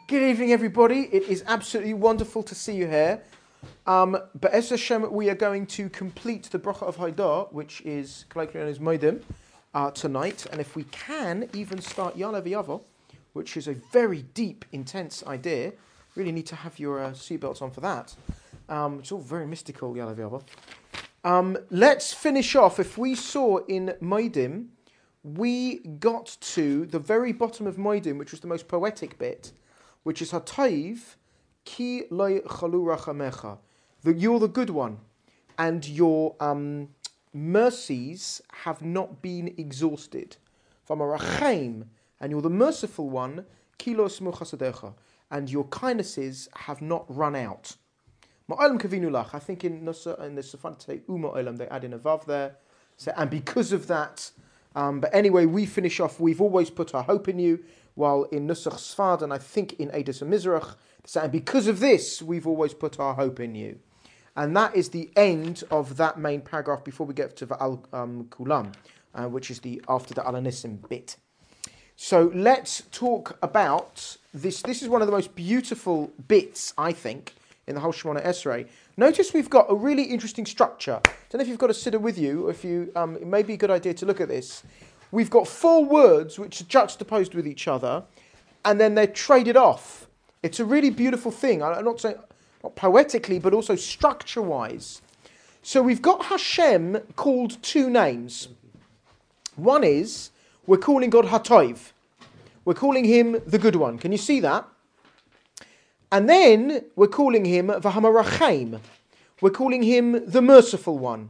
Good evening, everybody. It is absolutely wonderful to see you here. Be'ez Hashem, we are going to complete the Bracha of Haidah, which is colloquially known as Moedim, tonight. And if we can, even start Ya'aleh V'Yavo, which is a very deep, intense idea. Really need to have your seatbelts on for that. It's all very mystical, Ya'aleh V'Yavo. Let's finish off. If we saw in Moedim, we got to the very bottom of Moedim, which was the most poetic bit, which is Hatayv ki lo chalu rachamecha. You're the good one, and your mercies have not been exhausted. V'amarachem, and you're the merciful one, ki lo smu chasadecha, and your kindnesses have not run out. Ma'olam kavinu lach. I think in the Sefard U'ma'olam they add in a vav there. So, and because of that, but anyway, we finish off. We've always put our hope in you. While in Nusach Sfard, and I think in Eidos HaMizrach, and because of this, we've always put our hope in you. And that is the end of that main paragraph before we get to Va'al Kulam, which is after the Alanissim bit. So let's talk about this. This is one of the most beautiful bits, I think, in the whole Shemona Esrei. Notice we've got a really interesting structure. I don't know if you've got a siddur with you, or if you, it may be a good idea to look at this. We've got four words which are juxtaposed with each other, and then they're traded off. It's a really beautiful thing. I'm not saying, not poetically, but also structure-wise. So we've got Hashem called two names. One is, we're calling God Hatayv. We're calling him the good one. Can you see that? And then we're calling him V'hamarachem. We're calling him the merciful one.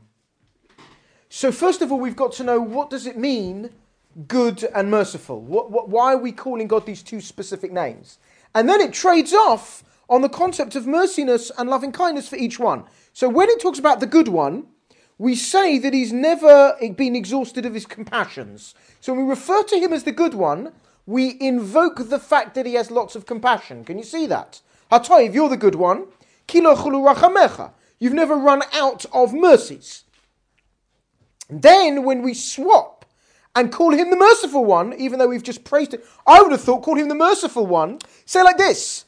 So first of all, we've got to know, what does it mean, good and merciful? Why are we calling God these two specific names? And then it trades off on the concept of merciness and loving kindness for each one. So when it talks about the good one, we say that he's never been exhausted of his compassions. So when we refer to him as the good one, we invoke the fact that he has lots of compassion. Can you see that? Hatayv, you're the good one. Ki lo chulu rachamecha. You've never run out of mercies. Then, when we swap and call him the merciful one, even though we've just praised him, I would have thought, call him the merciful one, say like this: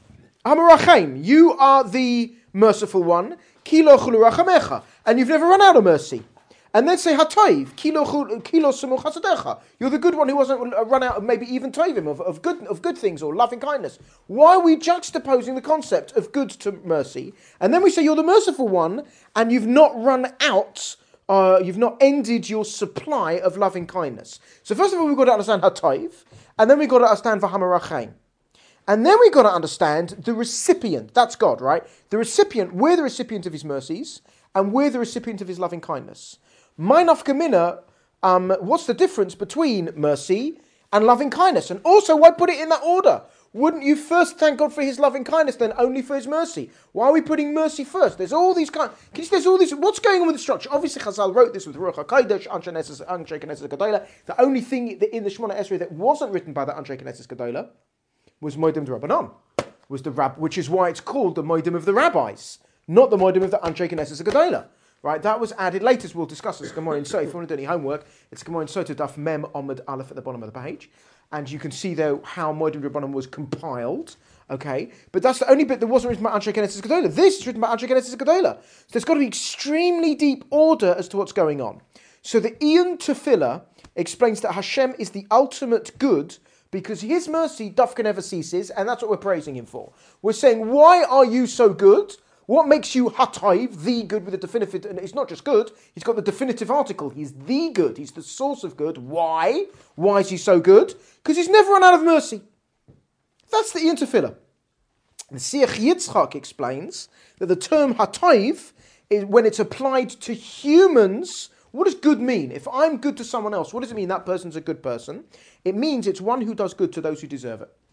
Hamarachem, you are the merciful one, ki lo chulu rachamecha, and you've never run out of mercy. And then say Hatayv, ki lo semu chasadecha, you're the good one who hasn't run out of maybe even tovim, of good things or loving kindness. Why are we juxtaposing the concept of good to mercy? And then we say you're the merciful one, and you've not run out. You've not ended your supply of loving kindness. So first of all, we've got to understand Hatayv, and then we've got to understand V'hamarachem. And then we've got to understand the recipient. That's God, right? The recipient, we're the recipient of his mercies, and we're the recipient of his loving kindness. My nafka mina, what's the difference between mercy and loving kindness? And also, why put it in that order? Wouldn't you first thank God for his loving kindness, then only for his mercy? Why are we putting mercy first? There's all these kind. Can you see, there's all this. What's going on with the structure? Obviously, Chazal wrote this with Ruach HaKodesh, Anshe Knesses Gedolah. The only thing that in the Shemona Esrei that wasn't written by the Anshe Knesses Gedolah was Moedim D'Rabbanan, which is why it's called the Moedim of the rabbis, not the Moedim of the Anshe Knesses Gedolah. Right, that was added later. We'll discuss this. Gemara in Sot. If you want to do any homework, it's Gemara in Sot Daf Mem Amud Aleph at the bottom of the page, and you can see there how Moedim D'Rabbanan was compiled. Okay, but that's the only bit that wasn't written by Anshe Knesses Gedolah. This is written by Anshe Knesses Gedolah. So there's got to be extremely deep order as to what's going on. So the Iyun Tefillah explains that Hashem is the ultimate good because his mercy dafka never ceases, and that's what we're praising him for. We're saying, why are you so good? What makes you Hatayv, the good with the definitive, and it's not just good, he's got the definitive article, he's the good, he's the source of good. Why? Why is he so good? Because he's never run out of mercy. That's the Iyun Tefillah. The Siach Yitzchak explains that the term Hatayv, is when it's applied to humans, what does good mean? If I'm good to someone else, what does it mean that person's a good person? It means it's one who does good to those who deserve it.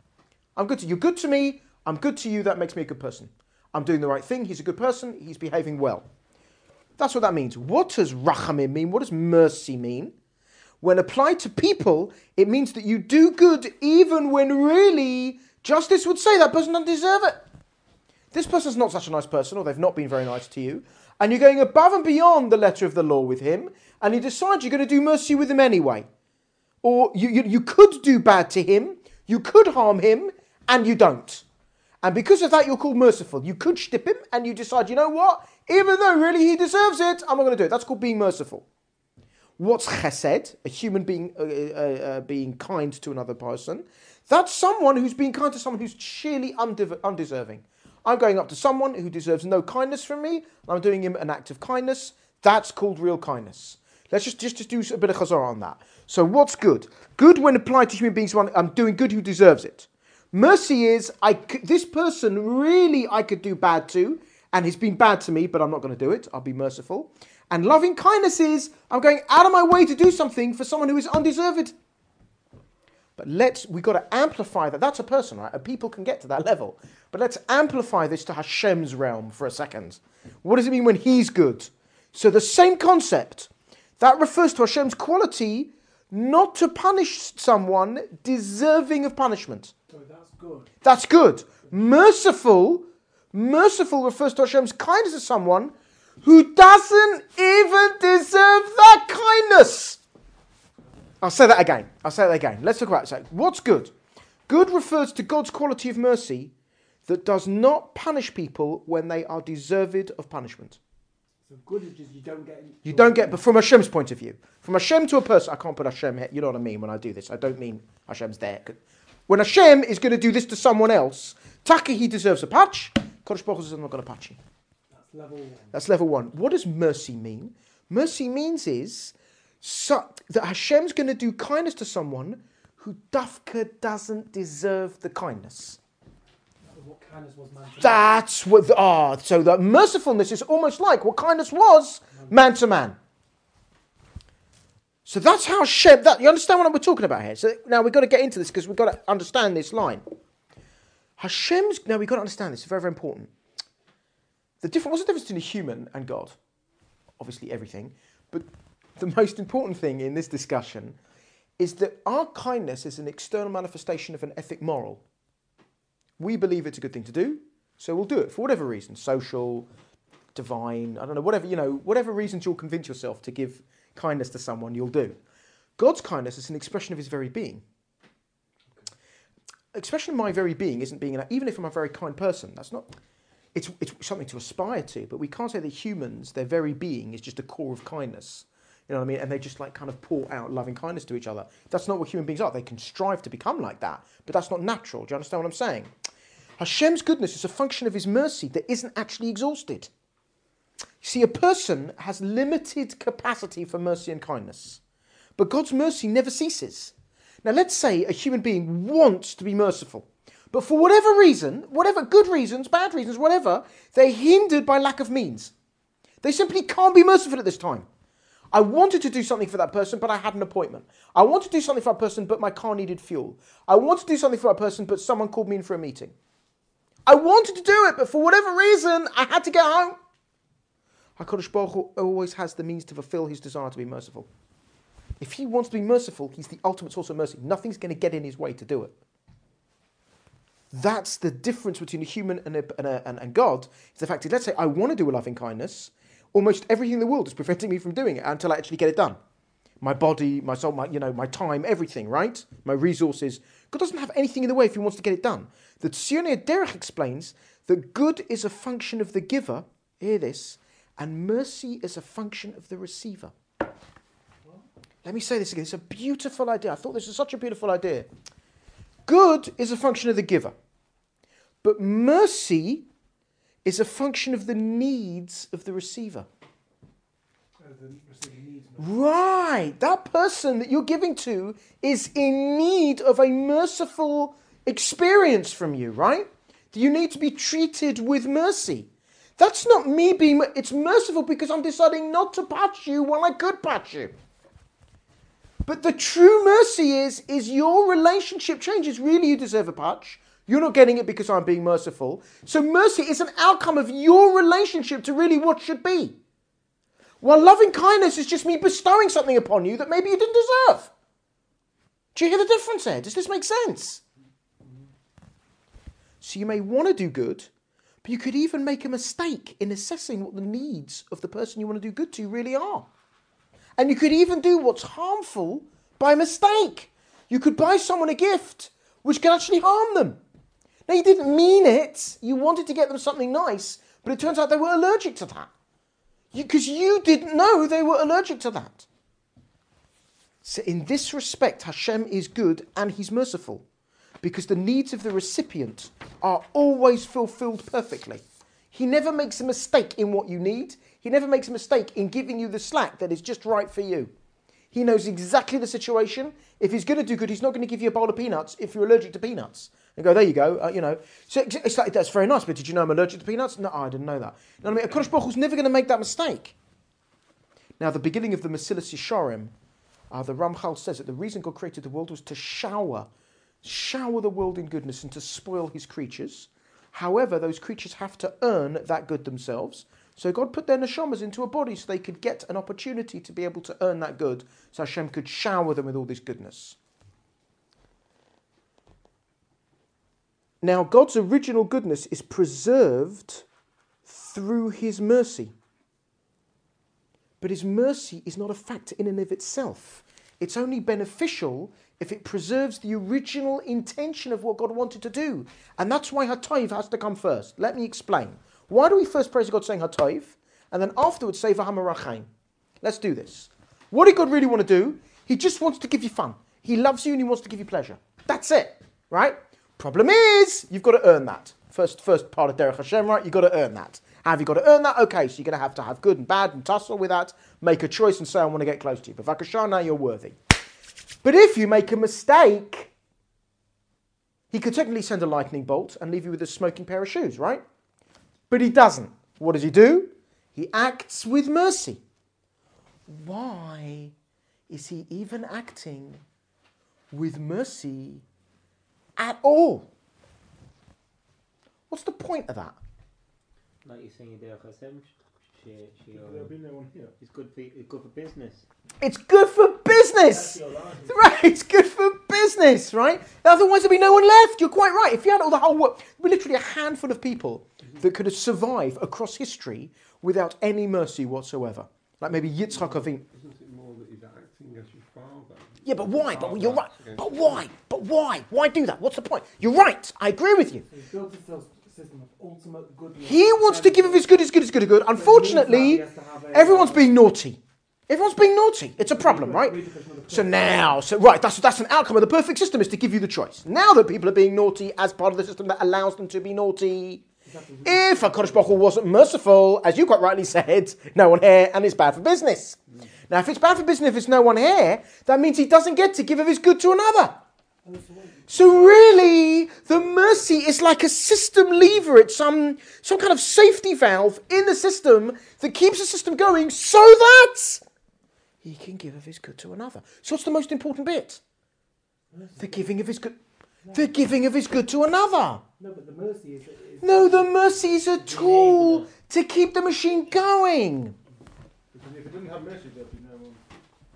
I'm good to you. You're good to me, I'm good to you, that makes me a good person. I'm doing the right thing, he's a good person, he's behaving well. That's what that means. What does rachamim mean? What does mercy mean? When applied to people, it means that you do good even when really justice would say that person doesn't deserve it. This person's not such a nice person, or they've not been very nice to you, and you're going above and beyond the letter of the law with him, and you decide you're going to do mercy with him anyway. Or you could do bad to him, you could harm him, and you don't. And because of that, you're called merciful. You could shtip him, and you decide, you know what? Even though really he deserves it, I'm not going to do it. That's called being merciful. What's chesed? A human being being kind to another person. That's someone who's being kind to someone who's sheerly undeserving. I'm going up to someone who deserves no kindness from me, and I'm doing him an act of kindness. That's called real kindness. Let's just do a bit of chazorah on that. So what's good? Good when applied to human beings, I'm doing good who deserves it. Mercy is, this person really I could do bad to, and he's been bad to me, but I'm not going to do it. I'll be merciful. And loving kindness is, I'm going out of my way to do something for someone who is undeserved. But we've got to amplify that. That's a person, right? People can get to that level. But let's amplify this to Hashem's realm for a second. What does it mean when he's good? So the same concept, that refers to Hashem's quality not to punish someone deserving of punishment. So that's good. That's good. Merciful refers to Hashem's kindness to someone who doesn't even deserve that kindness. I'll say that again. Let's talk about it. So, what's good? Good refers to God's quality of mercy that does not punish people when they are deserved of punishment. So good is just you don't get... But from Hashem's point of view. From Hashem to a person, I can't put Hashem here. You know what I mean when I do this. I don't mean Hashem's there. When Hashem is going to do this to someone else, Taka, he deserves a patch. Kodesh Baruch Hu says, I'm not going to patch you. That's level one. What does mercy mean? Mercy means that Hashem's going to do kindness to someone who dafka doesn't deserve the kindness. What kindness was man to man. That's what. So that mercifulness is almost like what kindness was man to man. So that's how Hashem. You understand what we're talking about here? So now we've got to get into this because we've got to understand this line. Now we've got to understand this. It's very, very important. What's the difference between a human and God? Obviously everything. But the most important thing in this discussion is that our kindness is an external manifestation of an ethic moral. We believe it's a good thing to do, so we'll do it for whatever reason, social, divine, I don't know, whatever reasons you'll convince yourself to give kindness to someone, you'll do. God's kindness is an expression of his very being. Expression of my very being isn't being, even if I'm a very kind person, that's not... It's something to aspire to, but we can't say that humans, their very being is just a core of kindness. You know what I mean? And they just kind of pour out loving kindness to each other. That's not what human beings are. They can strive to become like that, but that's not natural. Do you understand what I'm saying? Hashem's goodness is a function of his mercy that isn't actually exhausted. You see, a person has limited capacity for mercy and kindness, but God's mercy never ceases. Now, let's say a human being wants to be merciful. But for whatever reason, whatever good reasons, bad reasons, whatever, they're hindered by lack of means. They simply can't be merciful at this time. I wanted to do something for that person, but I had an appointment. I wanted to do something for that person, but my car needed fuel. I wanted to do something for that person, but someone called me in for a meeting. I wanted to do it, but for whatever reason, I had to get home. HaKadosh Baruch Hu always has the means to fulfill his desire to be merciful. If he wants to be merciful, he's the ultimate source of mercy. Nothing's going to get in his way to do it. That's the difference between a human and God. It's the fact that, let's say I want to do a loving kindness, almost everything in the world is preventing me from doing it until I actually get it done. My body, my soul, my time, everything, right? My resources. God doesn't have anything in the way if he wants to get it done. The Tzionei Derech explains that good is a function of the giver, hear this, and mercy is a function of the receiver. Let me say this again. It's a beautiful idea. I thought this was such a beautiful idea. Good is a function of the giver. But mercy is a function of the needs of the receiver. Right. That person that you're giving to is in need of a merciful experience from you, right? You need to be treated with mercy. That's not me being... It's merciful because I'm deciding not to patch you when I could patch you. But the true mercy is your relationship changes. Really, you deserve a patch. You're not getting it because I'm being merciful. So mercy is an outcome of your relationship to really what should be. While loving kindness is just me bestowing something upon you that maybe you didn't deserve. Do you hear the difference there? Does this make sense? So you may want to do good, but you could even make a mistake in assessing what the needs of the person you want to do good to really are. And you could even do what's harmful by mistake. You could buy someone a gift which can actually harm them. Now, you didn't mean it. You wanted to get them something nice, but it turns out they were allergic to that. Because you didn't know they were allergic to that. So in this respect, Hashem is good and He's merciful. Because the needs of the recipient are always fulfilled perfectly. He never makes a mistake in what you need. He never makes a mistake in giving you the slack that is just right for you. He knows exactly the situation. If He's going to do good, He's not going to give you a bowl of peanuts if you're allergic to peanuts. And go, there you go, So it's like, that's very nice, but did you know I'm allergic to peanuts? No, I didn't know that. You know what I mean? HaKadosh Baruch Hu's never going to make that mistake. Now, the beginning of the Mesilas Yesharim, the Ramchal says that the reason God created the world was to shower the world in goodness and to spoil His creatures. However, those creatures have to earn that good themselves. So God put their neshamas into a body so they could get an opportunity to be able to earn that good. So Hashem could shower them with all this goodness. Now, God's original goodness is preserved through His mercy. But His mercy is not a factor in and of itself. It's only beneficial if it preserves the original intention of what God wanted to do. And that's why Hatayv has to come first. Let me explain. Why do we first praise God saying Hatayv, and then afterwards say V'hamarachayim? Let's do this. What did God really want to do? He just wants to give you fun. He loves you and He wants to give you pleasure. That's it, right? Problem is, you've got to earn that. First part of Derech Hashem, right? You've got to earn that. How have you got to earn that? Okay, so you're going to have good and bad and tussle with that. Make a choice and say, I want to get close to you. But Vakashah, now you're worthy. But if you make a mistake, He could technically send a lightning bolt and leave you with a smoking pair of shoes, right? But He doesn't. What does He do? He acts with mercy. Why is He even acting with mercy at all? What's the point of that? Like you're saying, it's good for business. It's good for business! Right, it's good for business, right? Otherwise there'd be no one left. You're quite right. If you had all the whole world, literally a handful of people that could have survived across history without any mercy whatsoever. Like maybe Yitzchak Avinu. Isn't it more that He's acting as your father? Yeah, but why? But you're right. But why? But why? Why do that? What's the point? You're right. I agree with you. He built a system of ultimate goodness. He wants to give of His good, His good, His good, His good. Unfortunately, everyone's being naughty. Everyone's being naughty. It's a problem, right? So that's an outcome of the perfect system, is to give you the choice. Now that people are being naughty as part of the system that allows them to be naughty, if HaKadosh Baruch Hu wasn't merciful, as you quite rightly said, no one here, and it's bad for business. Now, if it's bad for business, if it's no one here, that means He doesn't get to give of His good to another. So really, the mercy is like a system lever. It's some kind of safety valve in the system that keeps the system going so that He can give of His good to another. So what's the most important bit? The giving of His good. The giving of His good to another. No, but the mercy is... No, the mercy is a tool to keep the machine going. Because if it didn't have mercy, there'd be no one.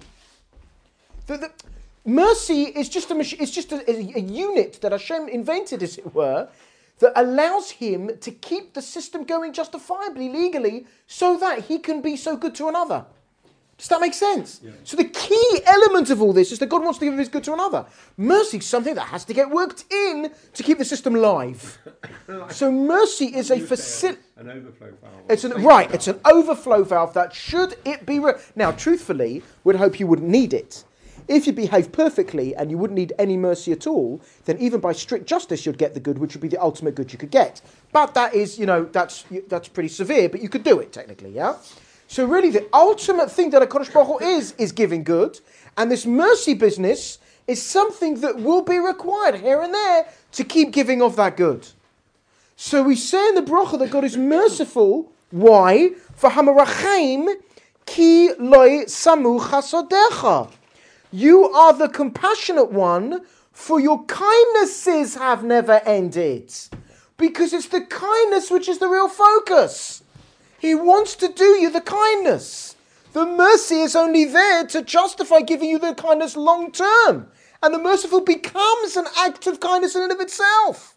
The mercy is just a unit that Hashem invented, as it were, that allows Him to keep the system going justifiably, legally, so that He can be so good to another. Does that make sense? Yeah. So the key element of all this is that God wants to give His good to another. Mercy is something that has to get worked in to keep the system live. So mercy is a facility. An overflow valve. It's an overflow valve that should it be... Now, truthfully, we'd hope you wouldn't need it. If you behave perfectly and you wouldn't need any mercy at all, then even by strict justice you'd get the good, which would be the ultimate good you could get. But that is, that's pretty severe, but you could do it technically, yeah? So really the ultimate thing that HaKadosh Baruch Hu is giving good, and this mercy business is something that will be required here and there to keep giving of that good. So we say in the bracha that God is merciful. Why? For Hamarachim ki loy samu chasodecha. You are the compassionate one, for your kindnesses have never ended. Because it's the kindness which is the real focus. He wants to do you the kindness. The mercy is only there to justify giving you the kindness long term. And the merciful becomes an act of kindness in and of itself.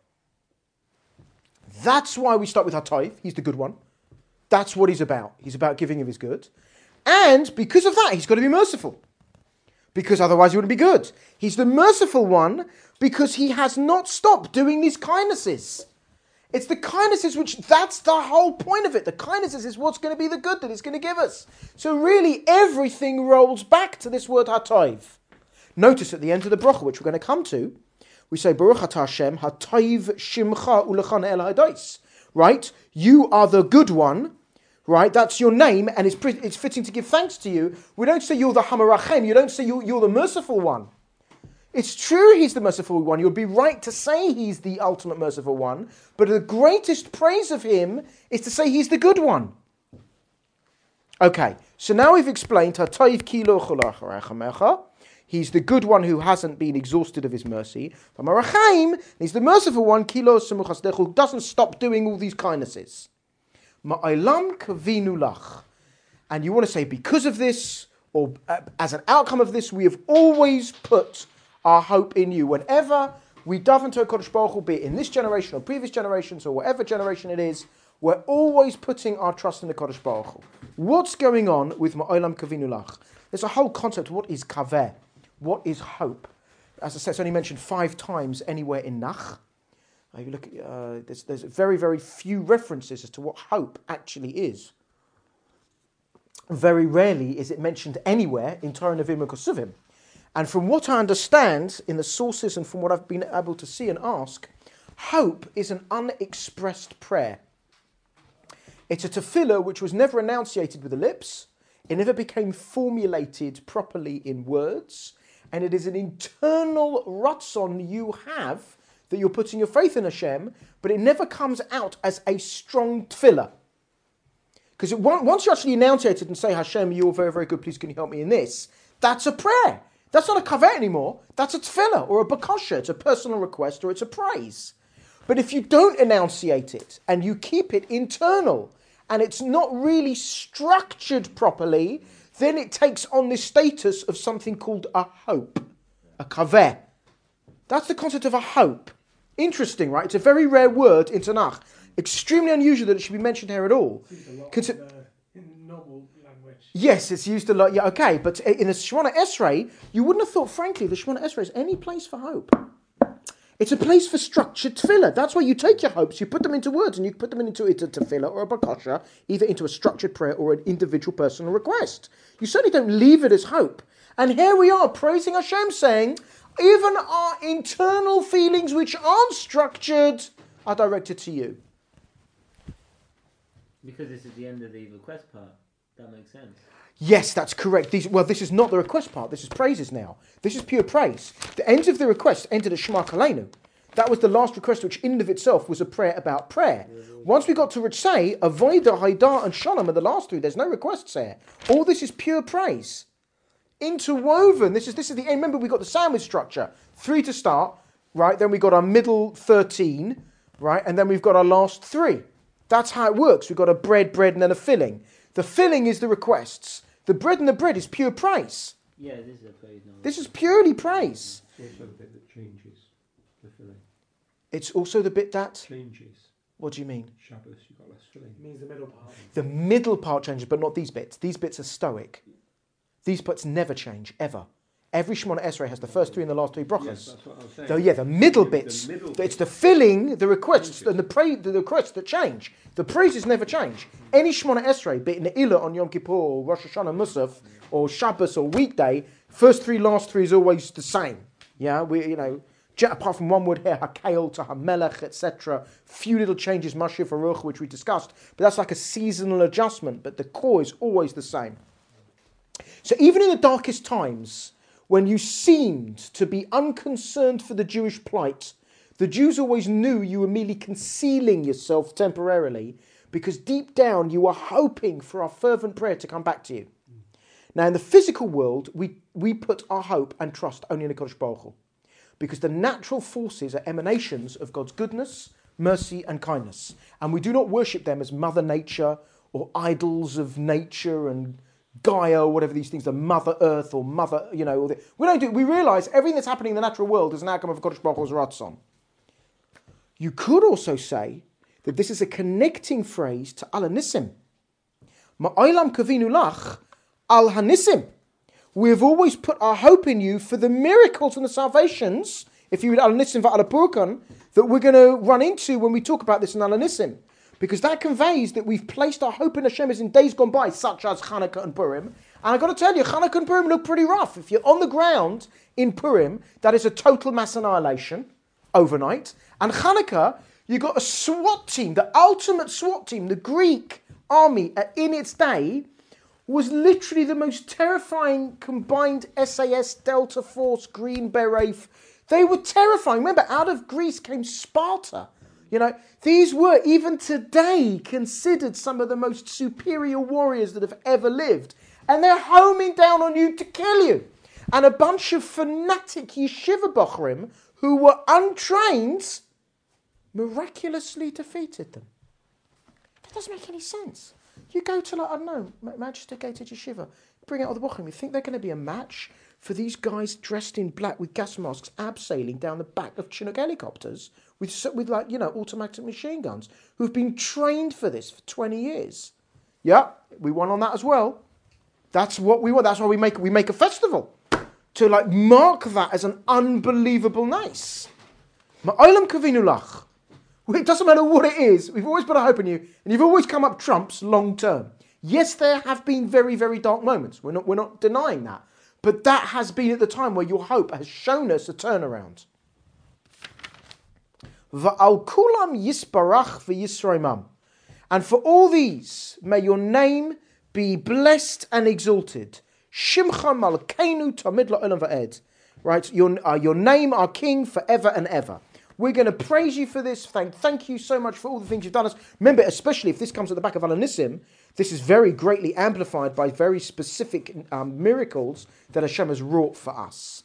That's why we start with Hatayv. He's the good one. That's what He's about. He's about giving of His good. And because of that, He's got to be merciful. because otherwise he wouldn't be good. He's the merciful one because he has not stopped doing these kindnesses. It's the kindnesses that's the whole point of it. The kindnesses is what's going to be the good that it's going to give us. So really everything rolls back to this word hatayv. Notice at the end of the bracha, which we're going to come to, we say, Baruch atah Hashem, hatayv shimcha ulachan el hadais. Right? You are the good one. Right? That's your name, and it's fitting to give thanks to you. We don't say you're the hamarachem. You don't say you're the merciful one. It's true he's the merciful one. You'd be right to say he's the ultimate merciful one. But the greatest praise of him is to say he's the good one. Okay, so now we've explained hatayv ki lo cholacharechamecha. He's the good one who hasn't been exhausted of his mercy. He's the merciful one, who doesn't stop doing all these kindnesses. Ma'olam kavinu lach. And you want to say, because of this, or as an outcome of this, we have always put our hope in you. Whenever we daven to a Kodesh Baruch Hu, be it in this generation or previous generations or whatever generation it is, we're always putting our trust in the Kodesh Baruch Hu. What's going on with Ma'olam kavinu lach? There's a whole concept of what is kaveh. What is hope? As I said, it's only mentioned 5 times anywhere in Nach. If you look at, there's very, very few references as to what hope actually is. Very rarely is it mentioned anywhere in Torah Nevi'im and Kosuvim. And from what I understand in the sources and from what I've been able to see and ask, hope is an unexpressed prayer. It's a tefillah which was never enunciated with the lips. It never became formulated properly in words. And it is an internal ratzon you have that you're putting your faith in Hashem, but it never comes out as a strong tefillah. Because once you actually enunciate it and say, Hashem, you're very, very good, please can you help me in this? That's a prayer. That's not a kaveh anymore. That's a tefillah or a bakasha. It's a personal request or it's a praise. But if you don't enunciate it and you keep it internal and it's not really structured properly, then it takes on this status of something called a hope, a kaveh. That's the concept of a hope. Interesting, right? It's a very rare word in Tanakh. Extremely unusual that it should be mentioned here at all. It's used a lot in normal language. Yes, it's used a lot. Yeah, okay. But in the Shemona Esrei, you wouldn't have thought, frankly, the Shemona Esrei is any place for hope. It's a place for structured tefillah. That's why you take your hopes, you put them into words, and you put them into a tefillah or a bakasha, either into a structured prayer or an individual personal request. You certainly don't leave it as hope. And here we are praising Hashem, saying, even our internal feelings which aren't structured are directed to you. Because this is the end of the request part. That makes sense. Yes, that's correct. This is not the request part. This is praises now. This is pure praise. The end of the request ended at Shema Kaleinu. That was the last request, which in and of itself was a prayer about prayer. Once we got to Ritzei, Avodah, Haidar, and Shalom are the last 3. There's no requests there. All this is pure praise. Interwoven. This is the end. Remember, we got the sandwich structure. 3 to start, right? Then we got our middle 13, right? And then we've got our last 3. That's how it works. We've got a bread, and then a filling. The filling is the requests. The bread and the bread is pure praise. Yeah, this is a praise now. This is purely praise. It's also the bit that changes the filling. It's also the bit that... Changes. What do you mean? Shabbos, you've got less filling. It means the middle part. The middle part changes, but not these bits. These bits are stoic. These bits never change, ever. Every Shemona Esrei has the first 3 and the last 3 brachas. Yes, that's what I was saying. So yeah, the middle bits, it's the filling, the requests, and the requests that change. The praises never change. Any Shemona Esrei, be it Ne'ilah on Yom Kippur, or Rosh Hashanah Musaf, or Shabbos, or weekday, first 3, last 3 is always the same. Yeah, apart from one word here, Hakael to Hamelech, etc. Few little changes, Mashiach Aruch, which we discussed, but that's like a seasonal adjustment, but the core is always the same. So even in the darkest times, when you seemed to be unconcerned for the Jewish plight, the Jews always knew you were merely concealing yourself temporarily because deep down you were hoping for our fervent prayer to come back to you. Now in the physical world, we put our hope and trust only in the Kodesh Baruch Hu, because the natural forces are emanations of God's goodness, mercy and kindness. And we do not worship them as Mother Nature or idols of nature and Gaia, or whatever these things are, Mother Earth or Mother, we don't do it. We realise everything that's happening in the natural world is an outcome of Kodesh Baruch Hu's Ratzon. You could also say that this is a connecting phrase to Al Hanissim. Ma'olam kavinu lach al Hanissim. We have always put our hope in you for the miracles and the salvations, if you would Al-Nissim va'al-Purkan, that we're going to run into when we talk about this in Al-Nissim. Because that conveys that we've placed our hope in Hashem as in days gone by, such as Hanukkah and Purim. And I've got to tell you, Hanukkah and Purim look pretty rough. If you're on the ground in Purim, that is a total mass annihilation overnight. And Hanukkah, you've got a SWAT team, the ultimate SWAT team, the Greek army in its day, was literally the most terrifying combined SAS, Delta Force, Green Beret. They were terrifying. Remember, out of Greece came Sparta. You know, these were, even today, considered some of the most superior warriors that have ever lived. And they're homing down on you to kill you. And a bunch of fanatic yeshiva bochrim who were untrained miraculously defeated them. That doesn't make any sense. You go to, like, I don't know, Manchester Gated Yeshiva, bring out all the bochrim. You think they're going to be a match for these guys dressed in black with gas masks, abseiling down the back of Chinook helicopters with like, you know, automatic machine guns, who've been trained for this for 20 years. Yeah, we won on that as well. That's what we want. That's why we make a festival to like mark that as an unbelievable nice. Ma'olam kavinu lach. It doesn't matter what it is. We've always put a hope in you, and you've always come up trumps long term. Yes, there have been very, very dark moments. We're not denying that. But that has been at the time where your hope has shown us a turnaround. Va'al kulam yisbarach v'yisroimam. And for all these, may your name be blessed and exalted. Shimcha malkeinu tamid la'olam va'ed. Right, your name, our King, forever and ever. We're going to praise you for this. Thank you so much for all the things you've done us. Remember, especially if this comes at the back of Al-Nissim, this is very greatly amplified by very specific miracles that Hashem has wrought for us.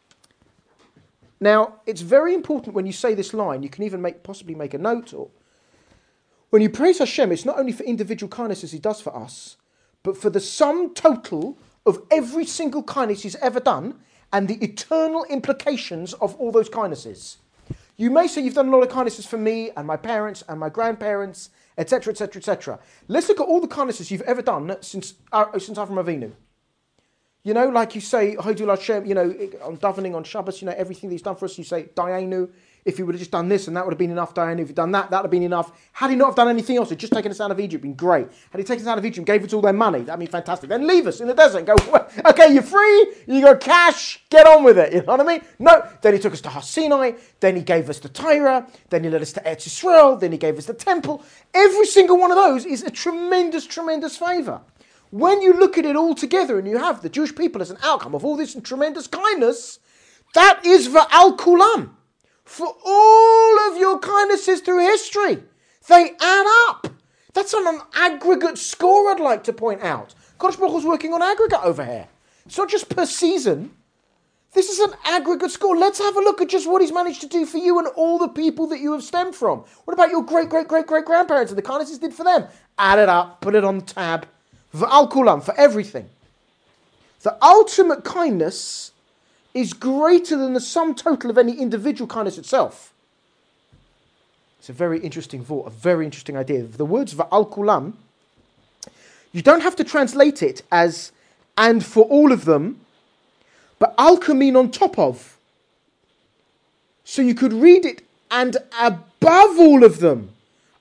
Now, it's very important when you say this line, you can even possibly make a note, or when you praise Hashem, it's not only for individual kindnesses He does for us, but for the sum total of every single kindness He's ever done and the eternal implications of all those kindnesses. You may say you've done a lot of kindnesses for me and my parents and my grandparents, etc., etc., etc. Let's look at all the kindnesses you've ever done since Avram Avinu. You know, like you say, Hodul Hashem, you know, on davening on Shabbos, you know, everything that He's done for us, you say, Dayenu. If you would have just done this and that would have been enough, Dayenu. If you'd done that, that would have been enough. Had He not have done anything else, He'd just taken us out of Egypt, been great. Had He taken us out of Egypt and gave us all their money, that'd be fantastic. Then leave us in the desert and go, well, okay, you're free, you got cash, get on with it. You know what I mean? No, then He took us to Har Sinai, then He gave us the Torah, then He led us to Eretz Yisrael, then He gave us the temple. Every single one of those is a tremendous, tremendous favour. When you look at it all together and you have the Jewish people as an outcome of all this tremendous kindness, that is va'al kulam. For all of your kindnesses through history, they add up. That's on an aggregate score, I'd like to point out. Kodesh Baruch Hu's working on aggregate over here. It's not just per season. This is an aggregate score. Let's have a look at just what He's managed to do for you and all the people that you have stemmed from. What about your great-great-great-great-grandparents and the kindnesses did for them? Add it up, put it on the tab. V'al kulam, for everything. The ultimate kindness is greater than the sum total of any individual kindness itself. It's a very interesting thought, a very interesting idea. The words va'al kulam, you don't have to translate it as and for all of them, but al can mean on top of. So you could read it and above all of them,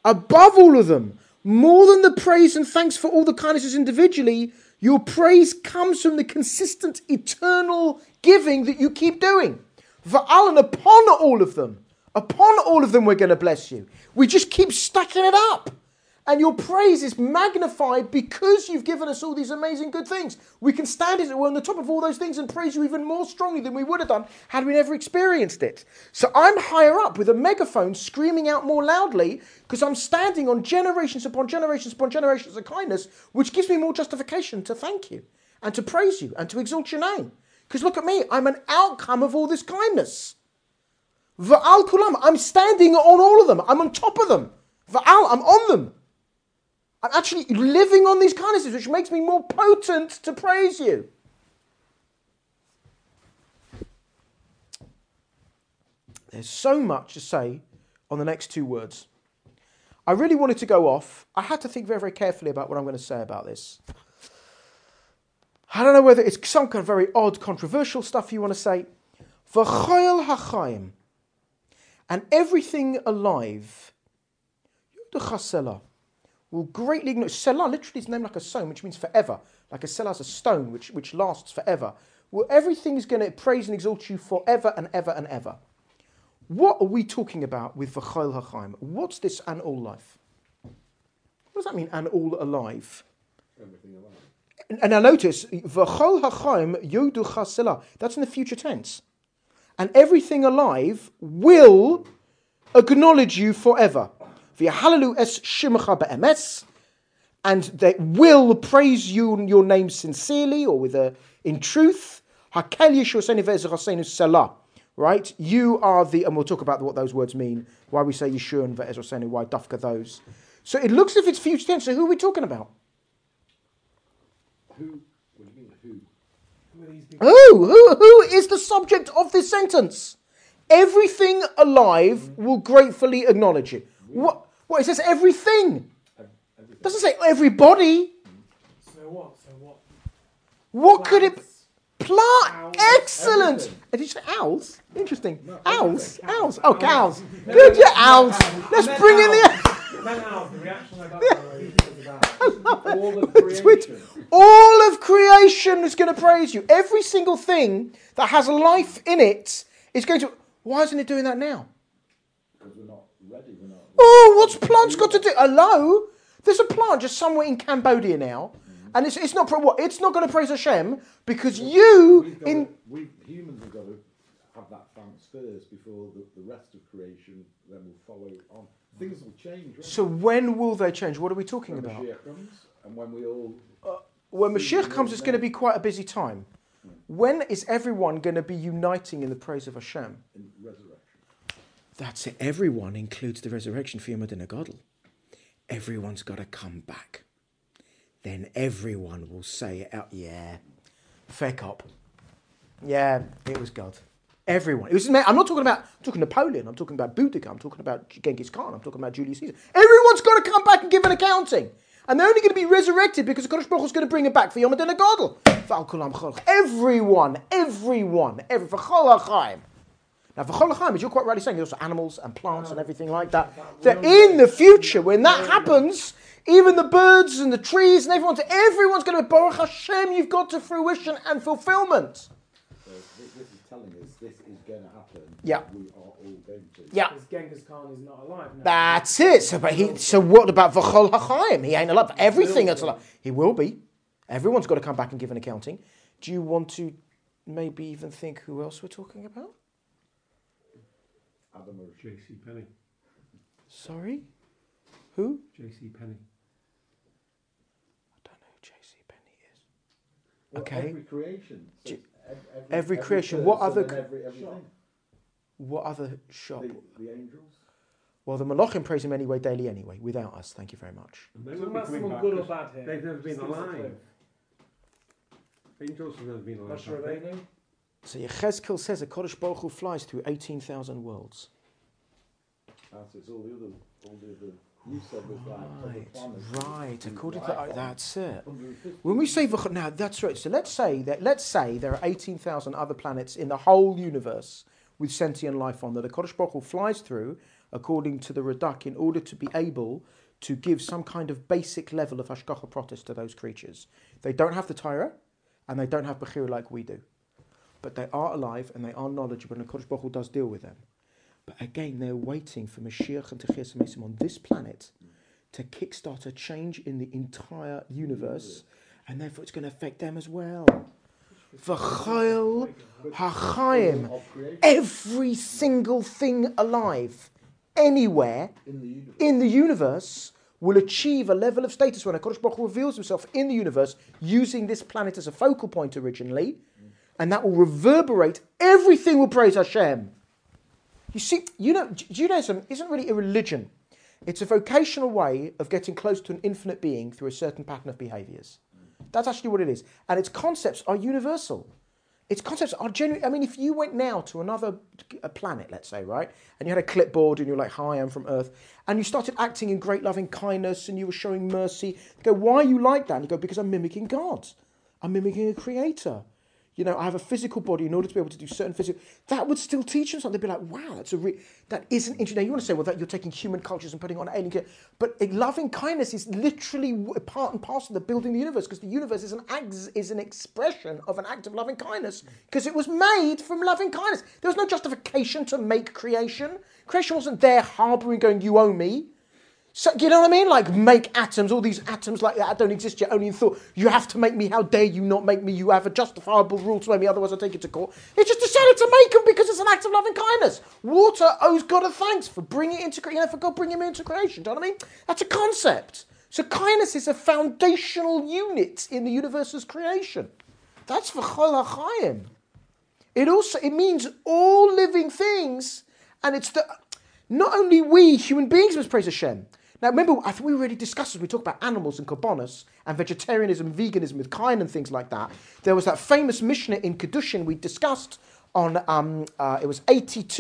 more than the praise and thanks for all the kindnesses individually, your praise comes from the consistent, eternal giving that you keep doing. Va'al, and upon all of them we're going to bless you. We just keep stacking it up. And your praise is magnified because you've given us all these amazing good things. We can stand it, we're on the top of all those things and praise you even more strongly than we would have done had we never experienced it. So I'm higher up with a megaphone screaming out more loudly because I'm standing on generations upon generations upon generations of kindness, which gives me more justification to thank you and to praise you and to exalt your name. Because look at me, I'm an outcome of all this kindness. Va'al kulam, I'm standing on all of them. I'm on top of them. Va'al, I'm on them. I'm actually living on these kindnesses, which makes me more potent to praise you. There's so much to say on the next two words. I really wanted to go off. I had to think very, very carefully about what I'm going to say about this. I don't know whether it's some kind of very odd, controversial stuff you want to say. V'chayil hachayim, and everything alive, Yudcha Selah, will greatly ignore. Selah literally is named like a stone, which means forever. Like a Selah is a stone which lasts forever. Well, everything is going to praise and exalt you forever and ever and ever. What are we talking about with V'chayil hachayim? What's this and all life? What does that mean, and all alive? Everything alive. And now notice, V'chol hachayim yoducha selah. That's in the future tense. And everything alive will acknowledge you forever. V'yahalelu es shimacha be'emes. And they will praise you your name sincerely or in truth. Hakel Yeshua seni ve'ezrasenu selah. Right? You are the, and we'll talk about what those words mean, why we say Yeshua and ve'ezrasenu, why dafka those. So it looks as if it's future tense. So who are we talking about? Who? What do you mean, who? Who are these people? Who is the subject of this sentence? Everything alive will gratefully acknowledge you. What? It says everything. It doesn't say everybody. So what? So what? What could it be? Plants. Plant. Owls. Excellent. Everything. Did you say owls? Interesting. No, Owls. everything. Owls. Oh, cows. No, Good, no, yeah, no, owls. no, Let's no, bring in the... Then owls, the reaction I got was about. All of It's with- creation. All of creation is going to praise you. Every single thing that has life in it is going to... Why isn't it doing that now? Because we're not ready. We're not. Oh, what's plants got to do? Hello? There's a plant just somewhere in Cambodia now, and it's not what? It's not going to praise Hashem because you We humans have got to have that thanks first before the rest of creation then will follow on. Things will change. Right? So when will they change? What are we talking when about? Mashiach comes, and when we all When Mashiach comes, it's going to be quite a busy time. When is everyone going to be uniting in the praise of Hashem? in resurrection. That's it. Everyone includes the resurrection for Yom Gadol. Everyone's got to come back. Then everyone will say it out. Yeah, fair cop. Yeah, it was God. Everyone. I'm not talking about Napoleon. I'm talking about Boudica. I'm talking about Genghis Khan. I'm talking about Julius Caesar. Everyone's got to come back and give an accounting. And they're only going to be resurrected because the Kodesh Baruch Hu is going to bring it back for Yom Gadol. Everyone. V'chol hachayim. Now, v'chol hachayim, as you're quite rightly saying, there's also animals and plants and everything like that. That in the future, when that happens, even the birds and the trees and everyone's going to be Baruch Hashem. You've got to fruition and fulfillment. So this is telling us this is going to happen. Yeah. We are all going to. Yeah. Because Genghis Khan is not alive now. That's it. So what about v'chol hachayim? He ain't alive. Everything that's alive. He will be. Everyone's got to come back and give an accounting. Do you want to maybe even think who else we're talking about? Adam or J.C. Penney. Sorry? Who? J.C. Penney. I don't know who J.C. Penney is. Well, Okay. Every creation. So Every creation. What person other and cre- everything. What other shop? The angels. Well, the Malachim praise him anyway, daily anyway, without us. Thank you very much. And they So won't be that's coming someone back good or 'cause bad here? they've never been Just give us a alive. clue. Angels have never been alive. Moshe Rabbeinu? So Yechezkel says that Kodesh Baruch Hu flies through 18,000 worlds. So it's all the other. You said with like other planets. Right. According to Life on that's it. 150. When we say now, that's right. So let's say there are 18,000 other planets in the whole universe with sentient life on that the Kodesh Baruch Hu flies through, according to the Radak, in order to be able to give some kind of basic level of hashgacha protest to those creatures. They don't have the Torah, and they don't have Bechira like we do, but they are alive and they are knowledgeable, and the Kodesh Baruch Hu does deal with them. But again, they're waiting for Mashiach and Techias Mesim on this planet to kickstart a change in the entire universe, and therefore it's going to affect them as well. V'chayil hachayim. Of creation Every single thing alive, anywhere in the universe. in the universe, will achieve a level of status when HaKadosh Baruch Hu reveals himself in the universe using this planet as a focal point originally, and that will reverberate. Everything will praise Hashem. You see, Judaism isn't really a religion. It's a vocational way of getting close to an infinite being through a certain pattern of behaviors. That's actually what it is. And its concepts are universal. Its concepts are genuine. I mean, if you went now to another planet, let's say, right, and you had a clipboard and you're like, hi, I'm from Earth, and you started acting in great loving kindness and you were showing mercy, you go, why are you like that? And you go, because I'm mimicking God. I'm mimicking a creator. You know, I have a physical body in order to be able to do certain physical. That would still teach them something. They'd be like, wow, that isn't interesting. Now, you want to say, well, that you're taking human cultures and putting on alien. But loving kindness is literally part and parcel of building the universe, because the universe is an expression of an act of loving kindness, because it was made from loving kindness. There was no justification to make creation. Creation wasn't there harboring, going, you owe me. So, do you know what I mean? Like, make atoms, all these atoms like that don't exist yet, only in thought. You have to make me, how dare you not make me? You have a justifiable rule to make me, otherwise I'll take it to court. It just decided to make them because it's an act of loving kindness. Water owes God a thanks for bringing it into creation, for God bringing him into creation. Do you know what I mean? That's a concept. So kindness is a foundational unit in the universe's creation. That's for Chol HaChaim. It means all living things, and it's not only we, human beings, must praise Hashem. Now, remember, I think we already discussed as we talk about animals and korbanos and vegetarianism, veganism with Kain and things like that. There was that famous Mishnah in Kedushin we discussed on, it was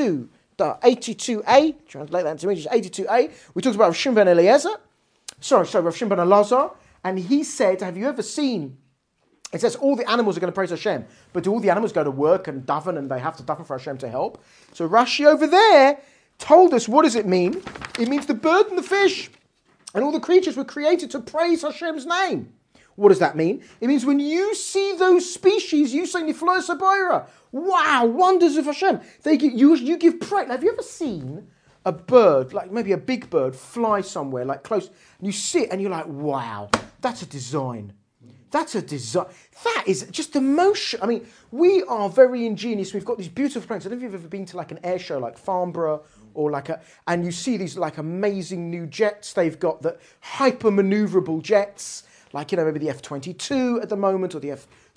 82a, translate that into English, 82a. We talked about Rav Shimon ben Eliezer, Rav Shimon ben Elazar, and he said, have you ever seen, it says all the animals are going to praise Hashem, but do all the animals go to work and daven, and they have to daven for Hashem to help? So Rashi over there told us, what does it mean? It means the bird and the fish and all the creatures were created to praise Hashem's name. What does that mean? It means when you see those species, you say Niflo Sabayra, wow, wonders of Hashem. You give praise. Now, have you ever seen a bird, like maybe a big bird, fly somewhere, like close, and you see it and you're like, wow, that's a design. That's a design. That is just the motion. I mean, we are very ingenious. We've got these beautiful planes. I don't know if you've ever been to like an air show like Farnborough or and you see these like amazing new jets. They've got the hyper maneuverable jets, like, you know, maybe the F-22 at the moment, or the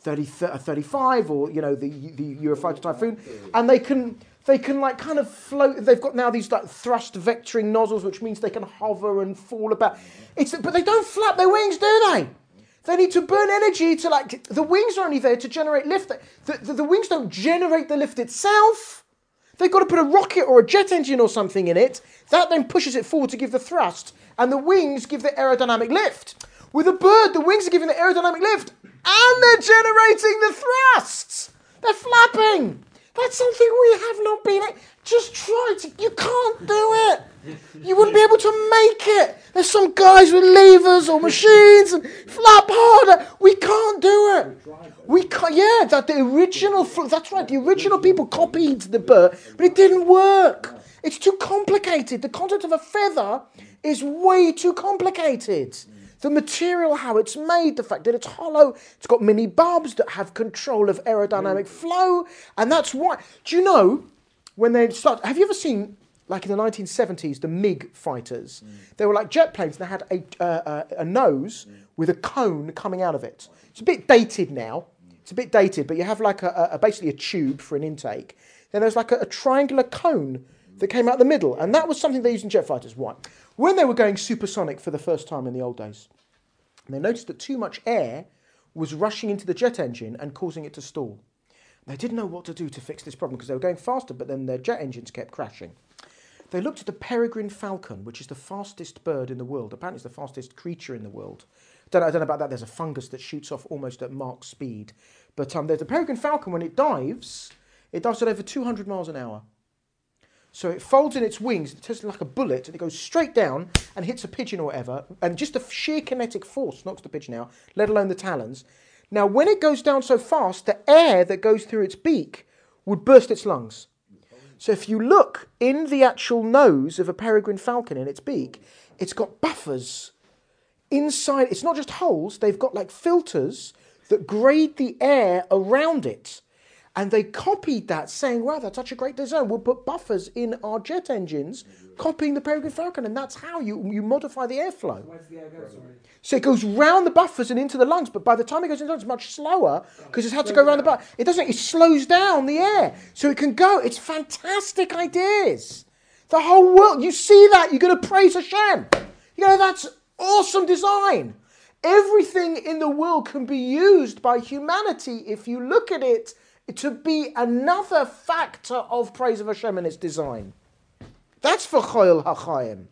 F-35, or, you know, the Eurofighter Typhoon, and they can like kind of float. They've got now these like thrust vectoring nozzles, which means they can hover and fall about. But they don't flap their wings, do they? They need to burn energy to like, the wings are only there to generate lift. The wings don't generate the lift itself. They've got to put a rocket or a jet engine or something in it. That then pushes it forward to give the thrust. And the wings give the aerodynamic lift. With a bird, the wings are giving the aerodynamic lift. And they're generating the thrusts. They're flapping. That's something we have not been. Just try to. You can't do it. You wouldn't be able to make it. There's some guys with levers or machines and flap harder. We can't do it. We can't. Yeah, the original. That's right. The original people copied the bird, but it didn't work. It's too complicated. The concept of a feather is way too complicated. The material, how it's made, the fact that it's hollow, it's got mini bulbs that have control of aerodynamic flow, and that's why. Do you know when they start? Have you ever seen, like in the 1970s, the MiG fighters? They were like jet planes. And they had a nose with a cone coming out of it. It's a bit dated now. It's a bit dated, but you have like basically a tube for an intake. Then there's like a triangular cone that came out the middle, and that was something they used in jet fighters. Why? When they were going supersonic for the first time in the old days, they noticed that too much air was rushing into the jet engine and causing it to stall. They didn't know what to do to fix this problem because they were going faster, but then their jet engines kept crashing. They looked at the peregrine falcon, which is the fastest bird in the world. Apparently it's the fastest creature in the world. I don't know about that. There's a fungus that shoots off almost at Mach speed. But there's the peregrine falcon, when it dives at over 200 miles an hour. So it folds in its wings, it turns like a bullet, and it goes straight down and hits a pigeon or whatever, and just the sheer kinetic force knocks the pigeon out, let alone the talons. Now, when it goes down so fast, the air that goes through its beak would burst its lungs. So if you look in the actual nose of a peregrine falcon in its beak, it's got buffers inside. It's not just holes, they've got like filters that grade the air around it. And they copied that, saying, wow, that's such a great design. We'll put buffers in our jet engines, copying the peregrine falcon, and that's how you modify the airflow. Where's the air go, sorry? So it goes round the buffers and into the lungs, but by the time it goes into the lungs, it's much slower, because it's had to go around the buffer. It doesn't, it slows down the air, so it can go. It's fantastic ideas. The whole world, you see that, you're going to praise Hashem. You know, that's awesome design. Everything in the world can be used by humanity if you look at it to be another factor of praise of Hashem in its design. That's for Chol HaChaim.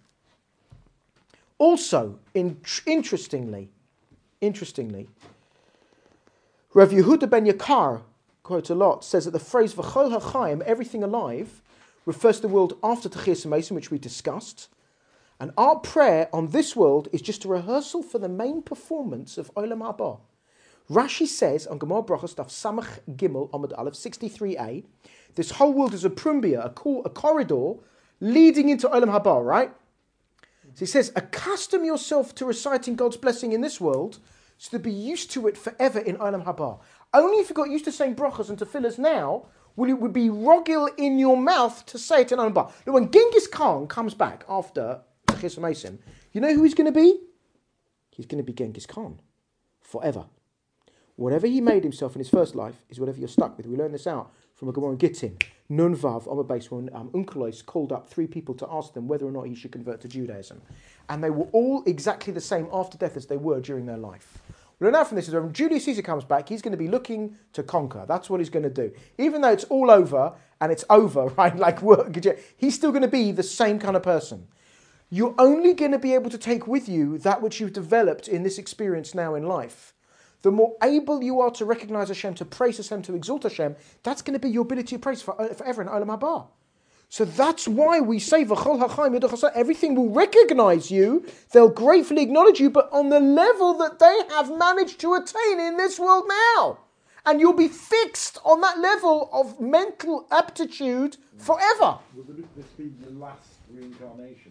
Also, interestingly, Rav Yehuda ben Yakar, quote a lot, says that the phrase V'chol ha'chaim, everything alive, refers to the world after Techiyas Mason, which we discussed. And our prayer on this world is just a rehearsal for the main performance of Olam Haba. Rashi says on Gemara Brachos, Daf Samach Gimel, Amud Aleph, 63a, this whole world is a prumbia, a corridor leading into Olam Haba, right? So he says, accustom yourself to reciting God's blessing in this world so to be used to it forever in Olam Haba. Only if you got used to saying brachas and tefillahs now will it be rogil in your mouth to say it in Olam Haba. Now, when Genghis Khan comes back after Techiyas Mason, you know who he's going to be? He's going to be Genghis Khan forever. Whatever he made himself in his first life is whatever you're stuck with. We learn this out from a Gemara in Gittin. Nun Vav, on a base when Unkelos called up 3 people to ask them whether or not he should convert to Judaism. And they were all exactly the same after death as they were during their life. We learn out from this is when Julius Caesar comes back, he's going to be looking to conquer. That's what he's going to do. Even though it's all over, and it's over, right? Like work, he's still going to be the same kind of person. You're only going to be able to take with you that which you've developed in this experience now in life. The more able you are to recognize Hashem, to praise Hashem, to exalt Hashem, that's going to be your ability to praise forever in Olam Haba. So that's why we say, V'chol ha'chaim yodach ha'aseh, everything will recognize you, they'll gratefully acknowledge you, but on the level that they have managed to attain in this world now. And you'll be fixed on that level of mental aptitude forever. Will this be the last reincarnation,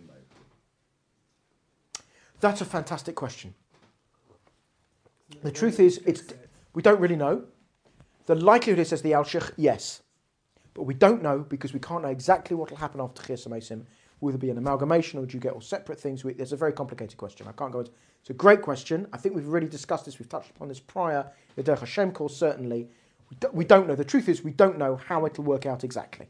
though? That's a fantastic question. The truth is, we don't really know. The likelihood is, says the Al-Sheikh, yes. But we don't know because we can't know exactly what will happen after Techiyas Mason. Will there be an amalgamation or do you get all separate things? It's a very complicated question. I can't go into. It's a great question. I think we've already discussed this. We've touched upon this prior. The Derech Hashem course, certainly. We don't know. The truth is, we don't know how it will work out exactly.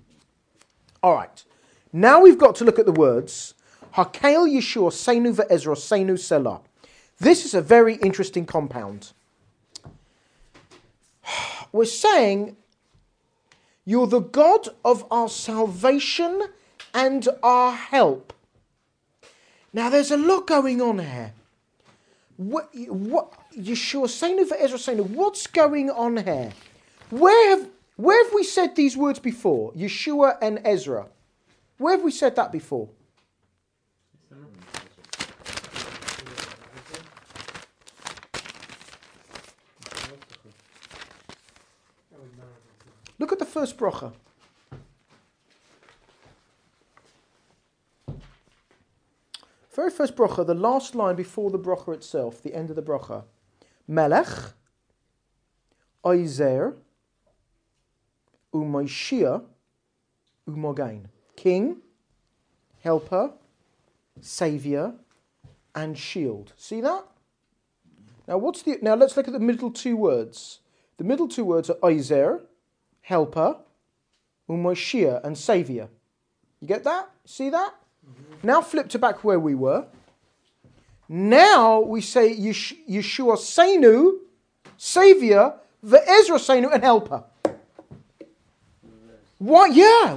All right. Now we've got to look at the words. Hakel Yeshua Seinu ve'Ezra Seinu Selah. This is a very interesting compound. We're saying, you're the God of our salvation and our help. Now, there's a lot going on here. What Yeshua Seinu ve'Ezra Seinu, what's going on here? Where have we said these words before? Yeshua and Ezra. Where have we said that before? Look at the first bracha. Very first bracha, the last line before the bracha itself, the end of the bracha. Melech, Oizer, Umoishia, Umogain. King, helper, saviour, and shield. See that? Now let's look at the middle 2 words. The middle 2 words are Oizer, helper, Umoshia, and saviour. You get that? See that? Mm-hmm. Now flip to back where we were. Now we say Yeshua Seinu, saviour, ve'Ezra Seinu, and helper. What? Yeah.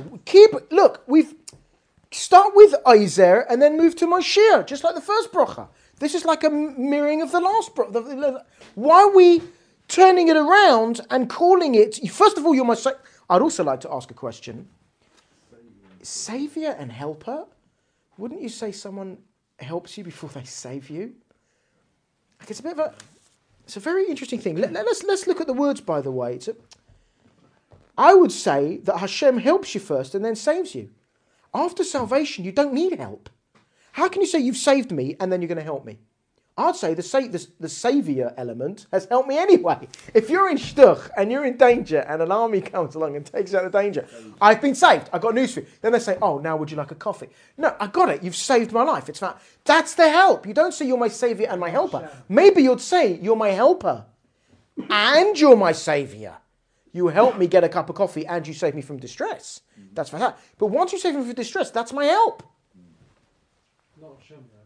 Start with Oizer and then move to Moshiach, just like the first bracha. This is like a mirroring of the last bracha. Why are we turning it around and calling it, first of all, you're my I'd also like to ask a question. Saviour and helper? Wouldn't you say someone helps you before they save you? Like it's a very interesting thing. Let's look at the words, by the way. I would say that Hashem helps you first and then saves you. After salvation, you don't need help. How can you say you've saved me and then you're going to help me? I'd say the saviour element has helped me anyway. If you're in shtuch and you're in danger and an army comes along and takes you out of danger, I've been saved. I've got news for you. Then they say, oh, now would you like a coffee? No, I got it. You've saved my life. It's not. That's the help. You don't say you're my saviour and my helper. Maybe you'd say you're my helper and you're my saviour. You help me get a cup of coffee and you save me from distress. That's fantastic. But once you save me from distress, that's my help. Not Hashem, though.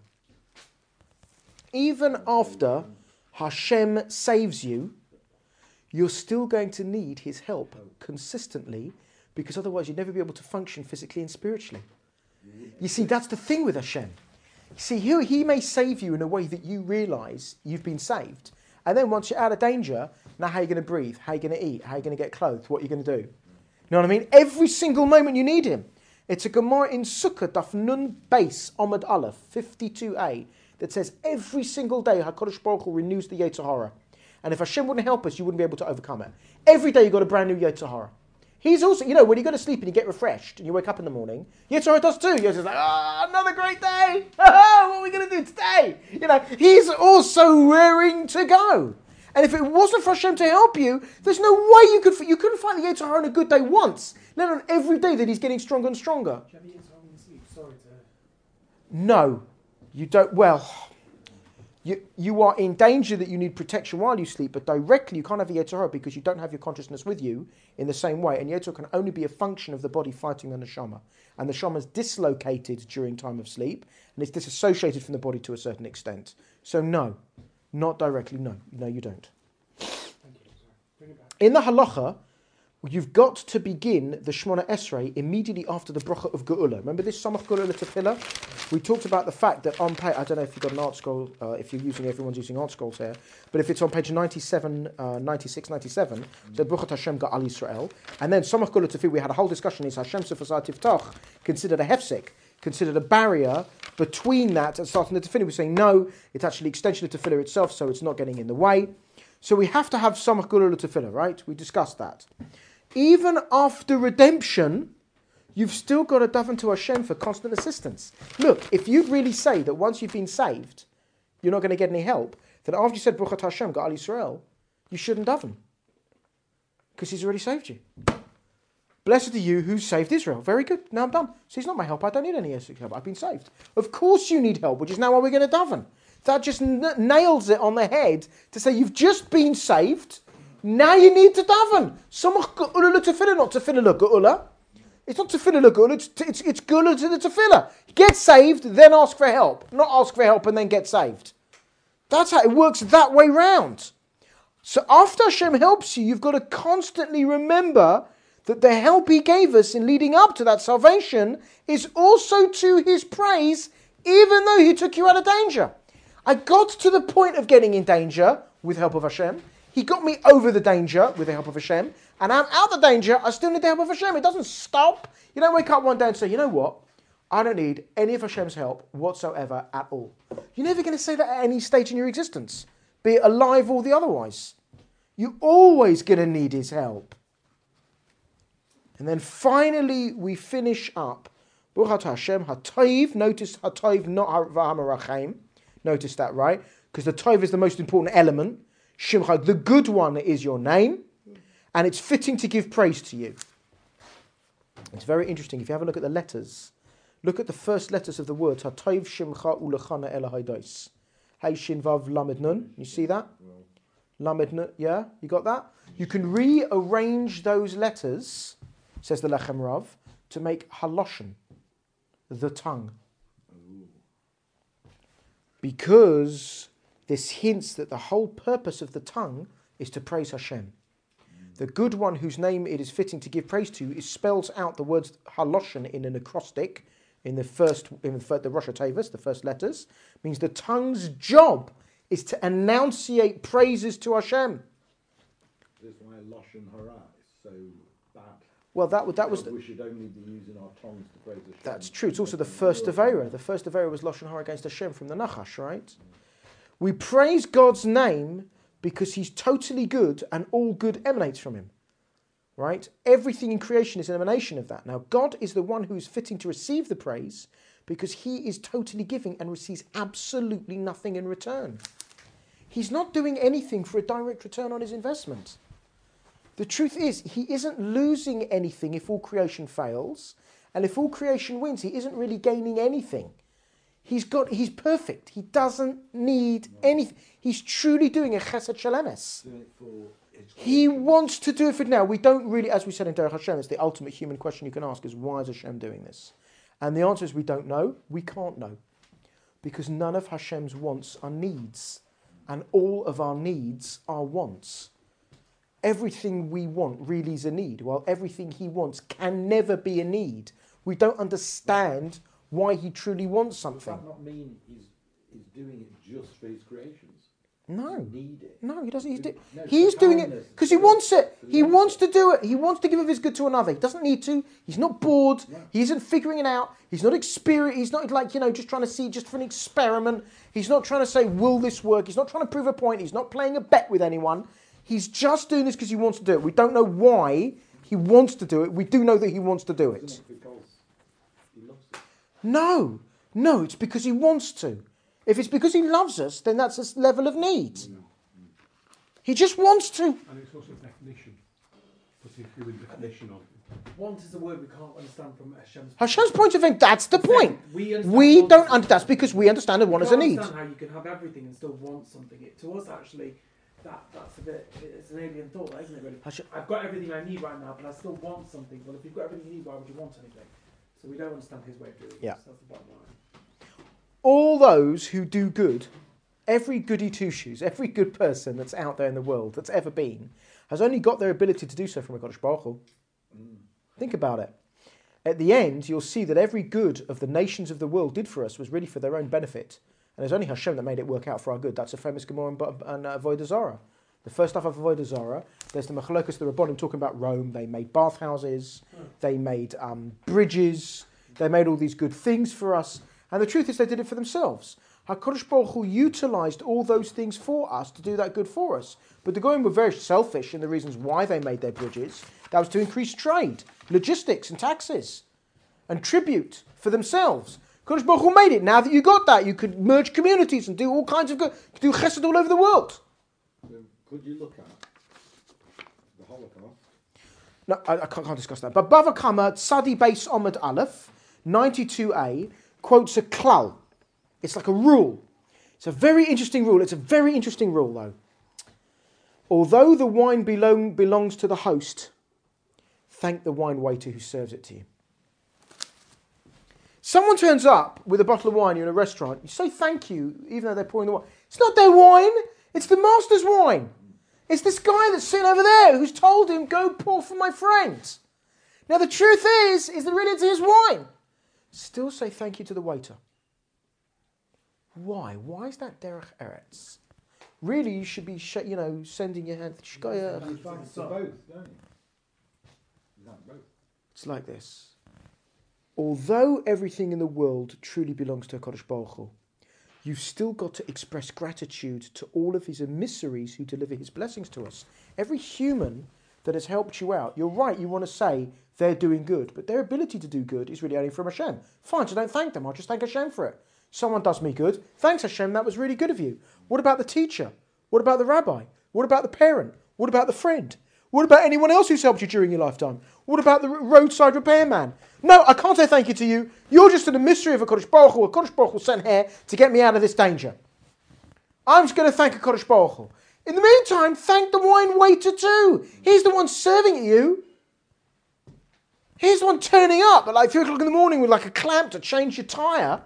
Even after Hashem saves you, you're still going to need his help consistently, because otherwise you'd never be able to function physically and spiritually. You see, that's the thing with Hashem. You see, he may save you in a way that you realise you've been saved. And then once you're out of danger, Now how are you going to breathe? How are you going to eat? How are you going to get clothed? What are you going to do? You know what I mean? Every single moment you need him. It's a Gemara in Sukkah, Daf Nun Beis, Omid Aleph, 52a, that says every single day HaKadosh Baruch Hu renews the Yetzer Hara. And if Hashem wouldn't help us, you wouldn't be able to overcome it. Every day you've got a brand new Yetzer Hara. He's also, when you go to sleep and you get refreshed and you wake up in the morning, Yetzer Hara does too. He's like, another great day. What are we going to do today? He's also raring to go. And if it wasn't for Hashem to help you, there's no way you couldn't find the Yetzer Hara on a good day once, let alone every day that he's getting stronger and stronger. Do you have the Yetzer Hara in sleep? Sorry to... No, you don't. Well, you are in danger that you need protection while you sleep, but directly you can't have the Yetzer Hara because you don't have your consciousness with you in the same way. And Yetzer Hara can only be a function of the body fighting the neshama. And the neshama is dislocated during time of sleep, and it's disassociated from the body to a certain extent. So no, not directly, no. No, you don't. Thank you. Sorry. Bring it back. In the halacha, you've got to begin the Shemona Esrei immediately after the bracha of Geula. Remember this Samach Geula Tefillah? We talked about the fact that on page, I don't know if you've got an art scroll, if you're using, everyone's using art scrolls here, but if it's on page 97, 96, 97, so Baruch Hashem Ga'al Yisrael, and then Samach Geula Tefillah, we had a whole discussion, is Hashem Sefasar Tiftach considered a hefsek, considered a barrier between that and starting the Tefillah? We're saying no, it's actually extension of Tefillah itself, so it's not getting in the way. So we have to have Samach Geula Tefillah, right? We discussed that. Even after redemption, you've still got to daven to Hashem for constant assistance. Look, if you really say that once you've been saved, you're not going to get any help, then after you said Baruch Atah Hashem Ga'al Yisrael, you shouldn't daven, because He's already saved you. Blessed are you who saved Israel. Very good. Now I'm done. So He's not my help. I don't need any help. I've been saved. Of course you need help, which is now why we're going to daven. That just nails it on the head to say you've just been saved. Now you need to daven. Samach Geula Tefillah, not Tefillah Geula. It's not Tefillah Geula, it's Geula to the Tefillah. Get saved, then ask for help. Not ask for help and then get saved. That's how it works that way round. So after Hashem helps you, you've got to constantly remember that the help He gave us in leading up to that salvation is also to His praise, even though He took you out of danger. I got to the point of getting in danger with the help of Hashem. He got me over the danger with the help of Hashem, and I'm out of the danger, I still need the help of Hashem. It doesn't stop. You don't wake up one day and say, you know what? I don't need any of Hashem's help whatsoever at all. You're never going to say that at any stage in your existence, be it alive or the otherwise. You're always going to need His help. And then finally we finish up. Baruch Atah Hashem HaTov. Notice HaTov, not HaMarachem. Notice that, right? Because the Tov is the most important element. Shimcha, the good one, is your name, and it's fitting to give praise to you. It's very interesting. If you have a look at the letters, look at the first letters of the words. HaTov Shimcha Ulechana Elahaidos. Hey Shin Vav Lamed Nun. You see that? Lamed Nun. Yeah, you got that? You can rearrange those letters, says the Lechem Rav, to make haloshen, the tongue, because this hints that the whole purpose of the tongue is to praise Hashem. The good one whose name it is fitting to give praise to is spells out the words haloshen in an acrostic in the Rosh Hashanah, the first letters. Means the tongue's job is to enunciate praises to Hashem. This is why Lashon Hara is so bad. Well, that was. We should only be using our tongues to praise Hashem. That's true. It's also the first Avera. The first Avera was Lashon Hara against Hashem from the Nachash, right? We praise God's name because He's totally good and all good emanates from Him. Right? Everything in creation is an emanation of that. Now, God is the one who is fitting to receive the praise because He is totally giving and receives absolutely nothing in return. He's not doing anything for a direct return on His investment. The truth is, He isn't losing anything if all creation fails, and if all creation wins, He isn't really gaining anything. He's perfect. He doesn't need anything. He's truly doing a chesed shalemes. He wants to do it for now. We don't really, as we said in Derech Hashem, it's the ultimate human question you can ask is, why is Hashem doing this? And the answer is we don't know. We can't know. Because none of Hashem's wants are needs. And all of our needs are wants. Everything we want really is a need, while everything He wants can never be a need. We don't understand why He truly wants something. Does that not mean he's doing it just for His creations? No. You need it. No, he doesn't. No, He's for doing it kindness. because he wants it. For He love. wants to do it. He wants to give of his good to another. He doesn't need to. He's not bored. No. He isn't figuring it out. He's not He's not like, just trying to see just for an experiment. He's not trying to say, will this work? He's not trying to prove a point. He's not playing a bet with anyone. He's just doing this because he wants to do it. We don't know why he wants to do it. We do know that he wants to do it. Isn't it because he loves it? No, it's because he wants to. If it's because he loves us, then that's a level of need. He just wants to. And it's also definition. Putting human definition on it. Want is a word we can't understand from Hashem's Hashem's point of view, that's the point. We understand We want don't, as a- that's because we understand that one You is a can't need. understand how you can have everything and still want something. To us, actually, that's a bit. It's an alien thought, isn't it? Really? Hashem- I've got everything I need right now, but I still want something. Well, if you've got everything you need, why would you want anything? So we don't understand his way of doing Yeah. it. That's the bottom line. All those who do good, every goody two-shoes, every good person that's out there in the world that's ever been, has only got their ability to do so from HaKadosh Baruch Hu. Think about it. At the end, you'll see that every good of the nations of the world did for us was really for their own benefit. And there's only Hashem that made it work out for our good. That's a famous Gemara and Avodah Zarah. The first stuff of Avodah Zarah, there's the Machlokas, the Rabbanim talking about Rome. They made bathhouses, they made bridges, they made all these good things for us. And the truth is they did it for themselves. HaKadosh Baruch Hu utilised all those things for us to do that good for us. But the Goyim were very selfish in the reasons why they made their bridges. That was to increase trade, logistics and taxes, and tribute for themselves. HaKadosh Baruch Hu made it. Now that you got that, you could merge communities and do all kinds of good. You could do chesed all over the world. So could you look at the Holocaust? No, I can't discuss that. But Bava Kama, Tzadi Beis Omid Aleph, 92a, quotes a klal. It's like a rule. It's a very interesting rule. It's a very interesting rule, though. Although the wine belongs to the host, thank the wine waiter who serves it to you. Someone turns up with a bottle of wine, you're in a restaurant, you say thank you, even though they're pouring the wine. It's not their wine, it's the master's wine. It's this guy that's sitting over there who's told him, go pour for my friend. Now the truth is that really it's his wine. Still say thank you to the waiter. Why? Why is that derech eretz? Really, you should be, sending your hand. Shkoyach. You find it's both, don't you? You have both. It's like this. Although everything in the world truly belongs to HaKadosh Baruch Hu, you've still got to express gratitude to all of his emissaries who deliver his blessings to us. Every human that has helped you out, you're right, you want to say they're doing good, but their ability to do good is really only from Hashem. Fine, so don't thank them, I'll just thank Hashem for it. Someone does me good, thanks Hashem, that was really good of you. What about the teacher? What about the rabbi? What about the parent? What about the friend? What about anyone else who's helped you during your lifetime? What about the roadside repairman? No, I can't say thank you to you. You're just an emissary of HaKadosh Baruch Hu. HaKadosh Baruch Hu sent here to get me out of this danger. I'm just going to thank HaKadosh Baruch Hu. In the meantime, thank the wine waiter too. He's the one serving it you. He's the one turning up at like 3 o'clock in the morning with like a clamp to change your tyre.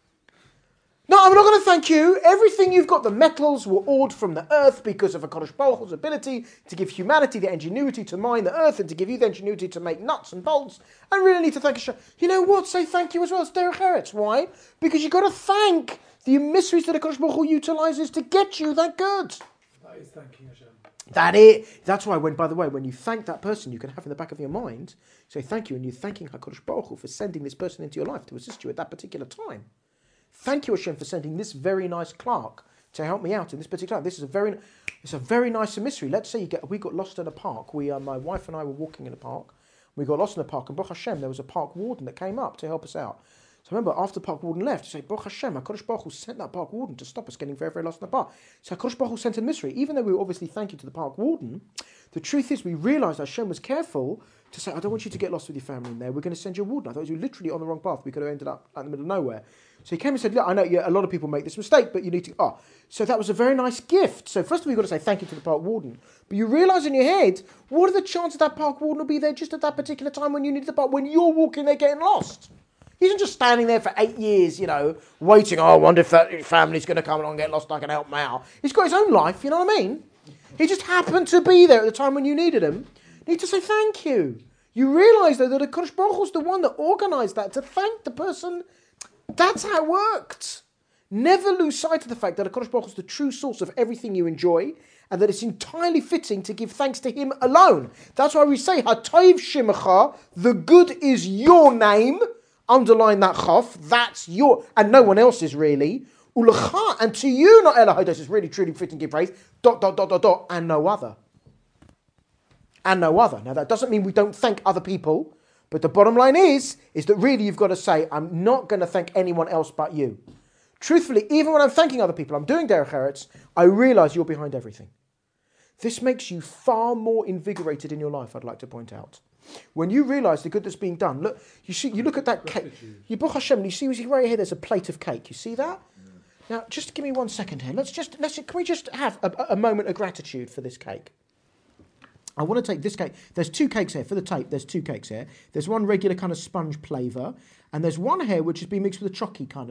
No, I'm not going to thank you. Everything you've got, the metals were ordered from the earth because of HaKadosh Baruch Hu's ability to give humanity the ingenuity to mine the earth and to give you the ingenuity to make nuts and bolts. I really need to thank Hashem. You know what? Say thank you as well. It's derech eretz. Why? Because you've got to thank the emissaries that HaKadosh Baruch Hu utilises to get you that good. That is thanking Hashem. That's why, by the way, when you thank that person, you can have in the back of your mind, say thank you, and you're thanking HaKadosh Baruch Hu for sending this person into your life to assist you at that particular time. Thank you, Hashem, for sending this very nice clerk to help me out in this particular time. It's a very nice emissary. Let's say we got lost in a park. My wife and I were walking in a park. We got lost in a park, and Baruch Hashem, there was a park warden that came up to help us out. So remember, after the park warden left, you say, Baruch Hashem, HaKadosh Baruch Hu sent that park warden to stop us getting very, very lost in the park. So HaKadosh Baruch Hu sent an emissary. Even though we were obviously thanking to the park warden, the truth is we realised Hashem was careful to say, I don't want you to get lost with your family in there. We're going to send you a warden. I thought you were literally on the wrong path. We could have ended up in the middle of nowhere. So he came and said, look, I know a lot of people make this mistake, but you need to... So that was a very nice gift. So first of all, you've got to say thank you to the park warden. But you realise in your head, what are the chances that park warden will be there just at that particular time when you need the park, when you're walking there getting lost? He isn't just standing there for 8 years, waiting, I wonder if that family's going to come along and get lost and I can help them out. He's got his own life, you know what I mean? He just happened to be there at the time when you needed him. You need to say thank you. You realise, though, that HaKadosh Baruch Hu's the one that organised that, to thank the person. That's how it worked. Never lose sight of the fact that HaKadosh Baruch Hu is the true source of everything you enjoy, and that it's entirely fitting to give thanks to Him alone. That's why we say, Hatayv Shimecha, the good is your name. Underline that chaf, that's your, and no one else's really. Ulecha, and to you, not Elohaidos, is really truly fitting to give praise. ... and no other. And no other. Now that doesn't mean we don't thank other people, but the bottom line is that really you've got to say, I'm not going to thank anyone else but you. Truthfully, even when I'm thanking other people, I'm doing Derech Eretz, I realise you're behind everything. This makes you far more invigorated in your life, I'd like to point out. When you realise the good that's being done, look, you look at that cake. You Baruch Hashem, you see right here, there's a plate of cake. You see that? Yeah. Now, just give me 1 second here. Can we just have a moment of gratitude for this cake? I want to take this cake. There's 2 cakes here. For the tape, there's 2 cakes here. There's one regular kind of sponge flavour, and there's one here which has been mixed with a chalky kind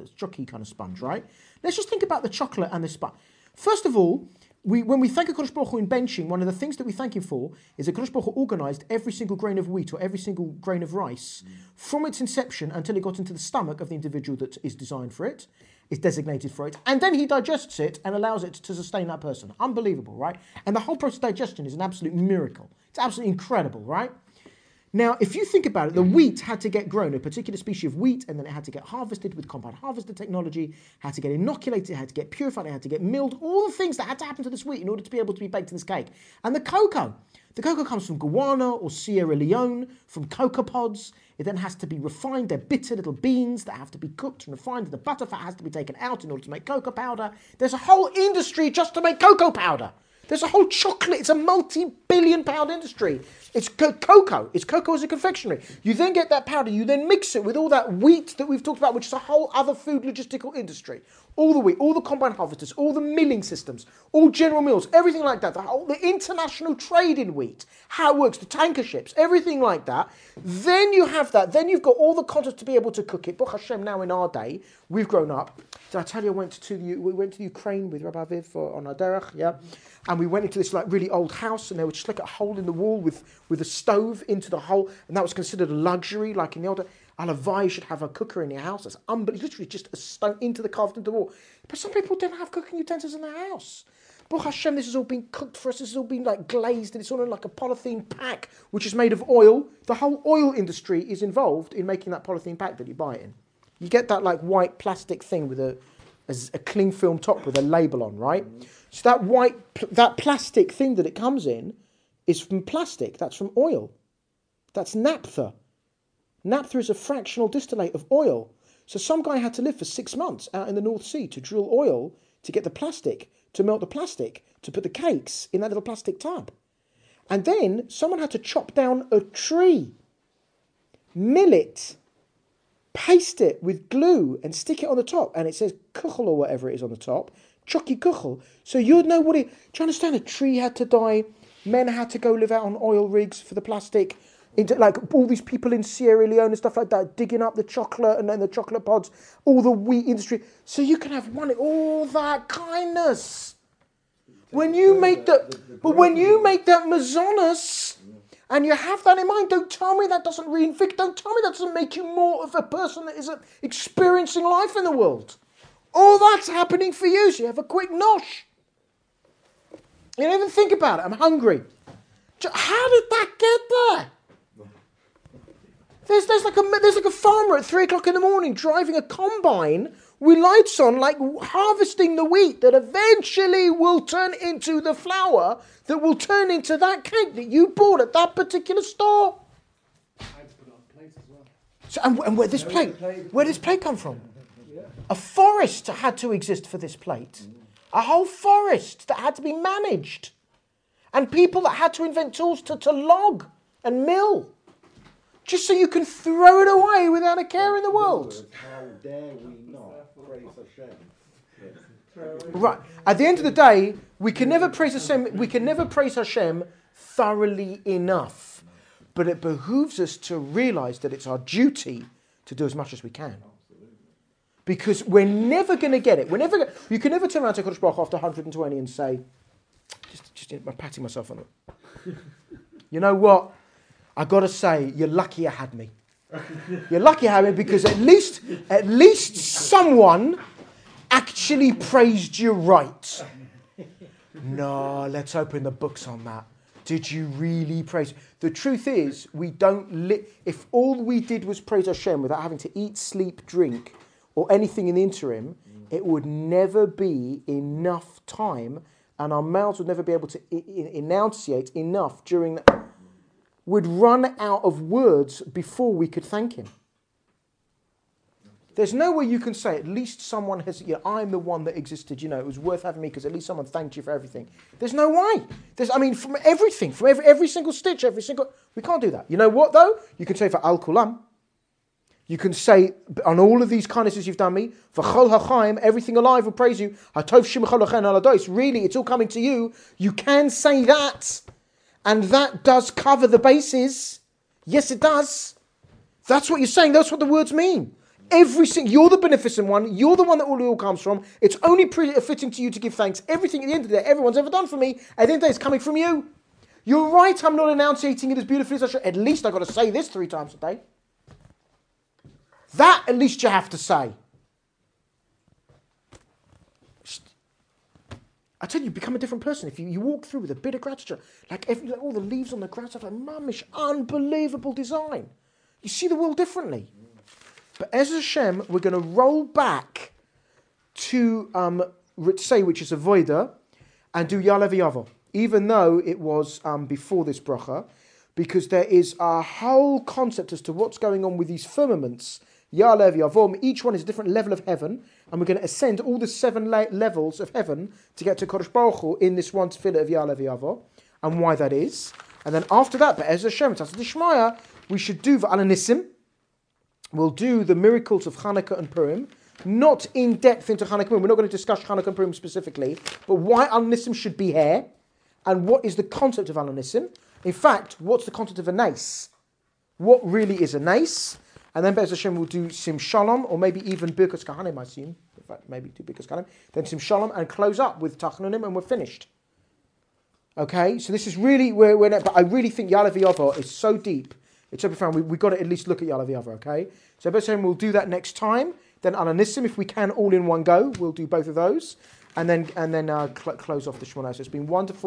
of sponge, right? Let's just think about the chocolate and the sponge. First of all, when we thank HaKadosh Baruch Hu in benching, one of the things that we thank Him for is that HaKadosh Baruch Hu organised every single grain of wheat or every single grain of rice from its inception until it got into the stomach of the individual that is designed for it, is designated for it, and then He digests it and allows it to sustain that person. Unbelievable, right? And the whole process of digestion is an absolute miracle. It's absolutely incredible, right? Now, if you think about it, the wheat had to get grown, a particular species of wheat, and then it had to get harvested with compound harvester technology, had to get inoculated, it had to get purified, it had to get milled, all the things that had to happen to this wheat in order to be able to be baked in this cake. And the cocoa comes from Guyana or Sierra Leone, from cocoa pods. It then has to be refined. They're bitter little beans that have to be cooked and refined. The butter fat has to be taken out in order to make cocoa powder. There's a whole industry just to make cocoa powder. There's a whole chocolate, it's a multi-billion pound industry. It's cocoa. It's cocoa as a confectionery. You then get that powder, you then mix it with all that wheat that we've talked about, which is a whole other food logistical industry. All the wheat, all the combine harvesters, all the milling systems, all General Mills, everything like that. The international trade in wheat, how it works, the tanker ships, everything like that. Then you have that. Then you've got all the content to be able to cook it. Baruch Hashem, now in our day, we've grown up. Did I tell you we went to the Ukraine with Rabbi Aviv on our derech? Yeah. And we went into this like really old house, and there was just like a hole in the wall with a stove into the hole, and that was considered a luxury, like in the older. Alavai should have a cooker in your house. That's literally just a stone carved into the wall. But some people don't have cooking utensils in their house. Baruch Hashem, this has all been cooked for us. This has all been like glazed, and it's all in like a polythene pack, which is made of oil. The whole oil industry is involved in making that polythene pack that you buy it in. You get that like white plastic thing with a cling film top with a label on, right? So that plastic thing that it comes in is from plastic. That's from oil. That's naphtha. Naphtha is a fractional distillate of oil. So some guy had to live for 6 months out in the North Sea to drill oil to get the plastic, to melt the plastic, to put the cakes in that little plastic tub. And then someone had to chop down a tree, mill it, paste it with glue and stick it on the top. And it says kuchel or whatever it is on the top. Choki kuchel. So you'd know what it... Do you understand? A tree had to die. Men had to go live out on oil rigs for the plastic. Into, like all these people in Sierra Leone and stuff like that, digging up the chocolate and then the chocolate pods, all the wheat industry. So you can have all that kindness. When you make that mazonos, and you have that in mind, don't tell me that doesn't reinvigorate. Don't tell me that doesn't make you more of a person that is experiencing life in the world. All that's happening for you, so you have a quick nosh. You don't even think about it. I'm hungry. How did that get there? There's like a farmer at 3 o'clock in the morning driving a combine with lights on, like harvesting the wheat that eventually will turn into the flour that will turn into that cake that you bought at that particular store. I had to put it on plate as well. So, and where did this plate come from? A forest had to exist for this plate. A whole forest that had to be managed. And people that had to invent tools to log and mill. Just so you can throw it away without a care in the world. How dare we not praise Hashem? Right. At the end of the day, we can never praise Hashem thoroughly enough. But it behooves us to realise that it's our duty to do as much as we can. Because we're never going to get it. You can never turn around to Kodesh Baruch after 120 and say, just I'm patting myself on it. You know what? I got to say, you're lucky I had me. You're lucky I had me because at least someone actually praised you right. No, let's open the books on that. Did you really praise? The truth is, we don't. If all we did was praise Hashem without having to eat, sleep, drink, or anything in the interim, it would never be enough time, and our mouths would never be able to enunciate enough during that. We'd run out of words before we could thank him. There's no way you can say, at least someone has, I'm the one that existed, it was worth having me because at least someone thanked you for everything. There's no way. From everything, from every single stitch, we can't do that. You know what though? You can say for Al Kulam. You can say, on all of these kindnesses you've done me, for Chol HaChaim, everything alive will praise you. Hatov Shimcha Lochen Alados. Really, it's all coming to you. You can say that. And that does cover the bases. Yes, it does. That's what you're saying. That's what the words mean. You're the beneficent one. You're the one that all comes from. It's only fitting to you to give thanks. Everything at the end of the day, everyone's ever done for me, at the end of the day, it's coming from you. You're right, I'm not enunciating it as beautifully as I should. At least I've got to say this 3 times a day. That at least you have to say. I tell you become a different person if you walk through with a bit of gratitude. Like all the leaves on the grass, like mamish, unbelievable design. You see the world differently. But as Hashem, we're going to roll back to Ritzei, which is Avodah, and do Ya'aleh V'Yavo, even though it was before this bracha, because there is a whole concept as to what's going on with these firmaments, Ya'aleh V'Yavo. Each one is a different level of heaven, and we're going to ascend all the 7 levels of heaven to get to Kodesh Baruch Hu in this one tefillah of Ya'aleh V'Yavo, and why that is. And then after that, Be'ez Hashem, Tzad D'Shmaya, we should do V'al Nissim. We'll do the miracles of Hanukkah and Purim, not in depth into Hanukkah and Purim. We're not going to discuss Hanukkah and Purim specifically, but why Al Nissim should be here, and what is the concept of Al Nissim. In fact, what's the concept of a nace? What really is a nace? And then Be'ez Hashem will do Sim Shalom, or maybe even Birkas Kahanim, I assume. In fact, maybe do Birkas Kahanim. Then Sim Shalom, and close up with Tachnunim, and we're finished. Okay, so this is really where we're at, but I really think Ya'aleh V'Yavo is so deep. It's so profound. We've got to at least look at Ya'aleh V'Yavo, okay? So Be'ez Hashem, we'll do that next time. Then Al Nissim, if we can, all in one go, we'll do both of those, and then close off the Shemona. So it's been wonderful.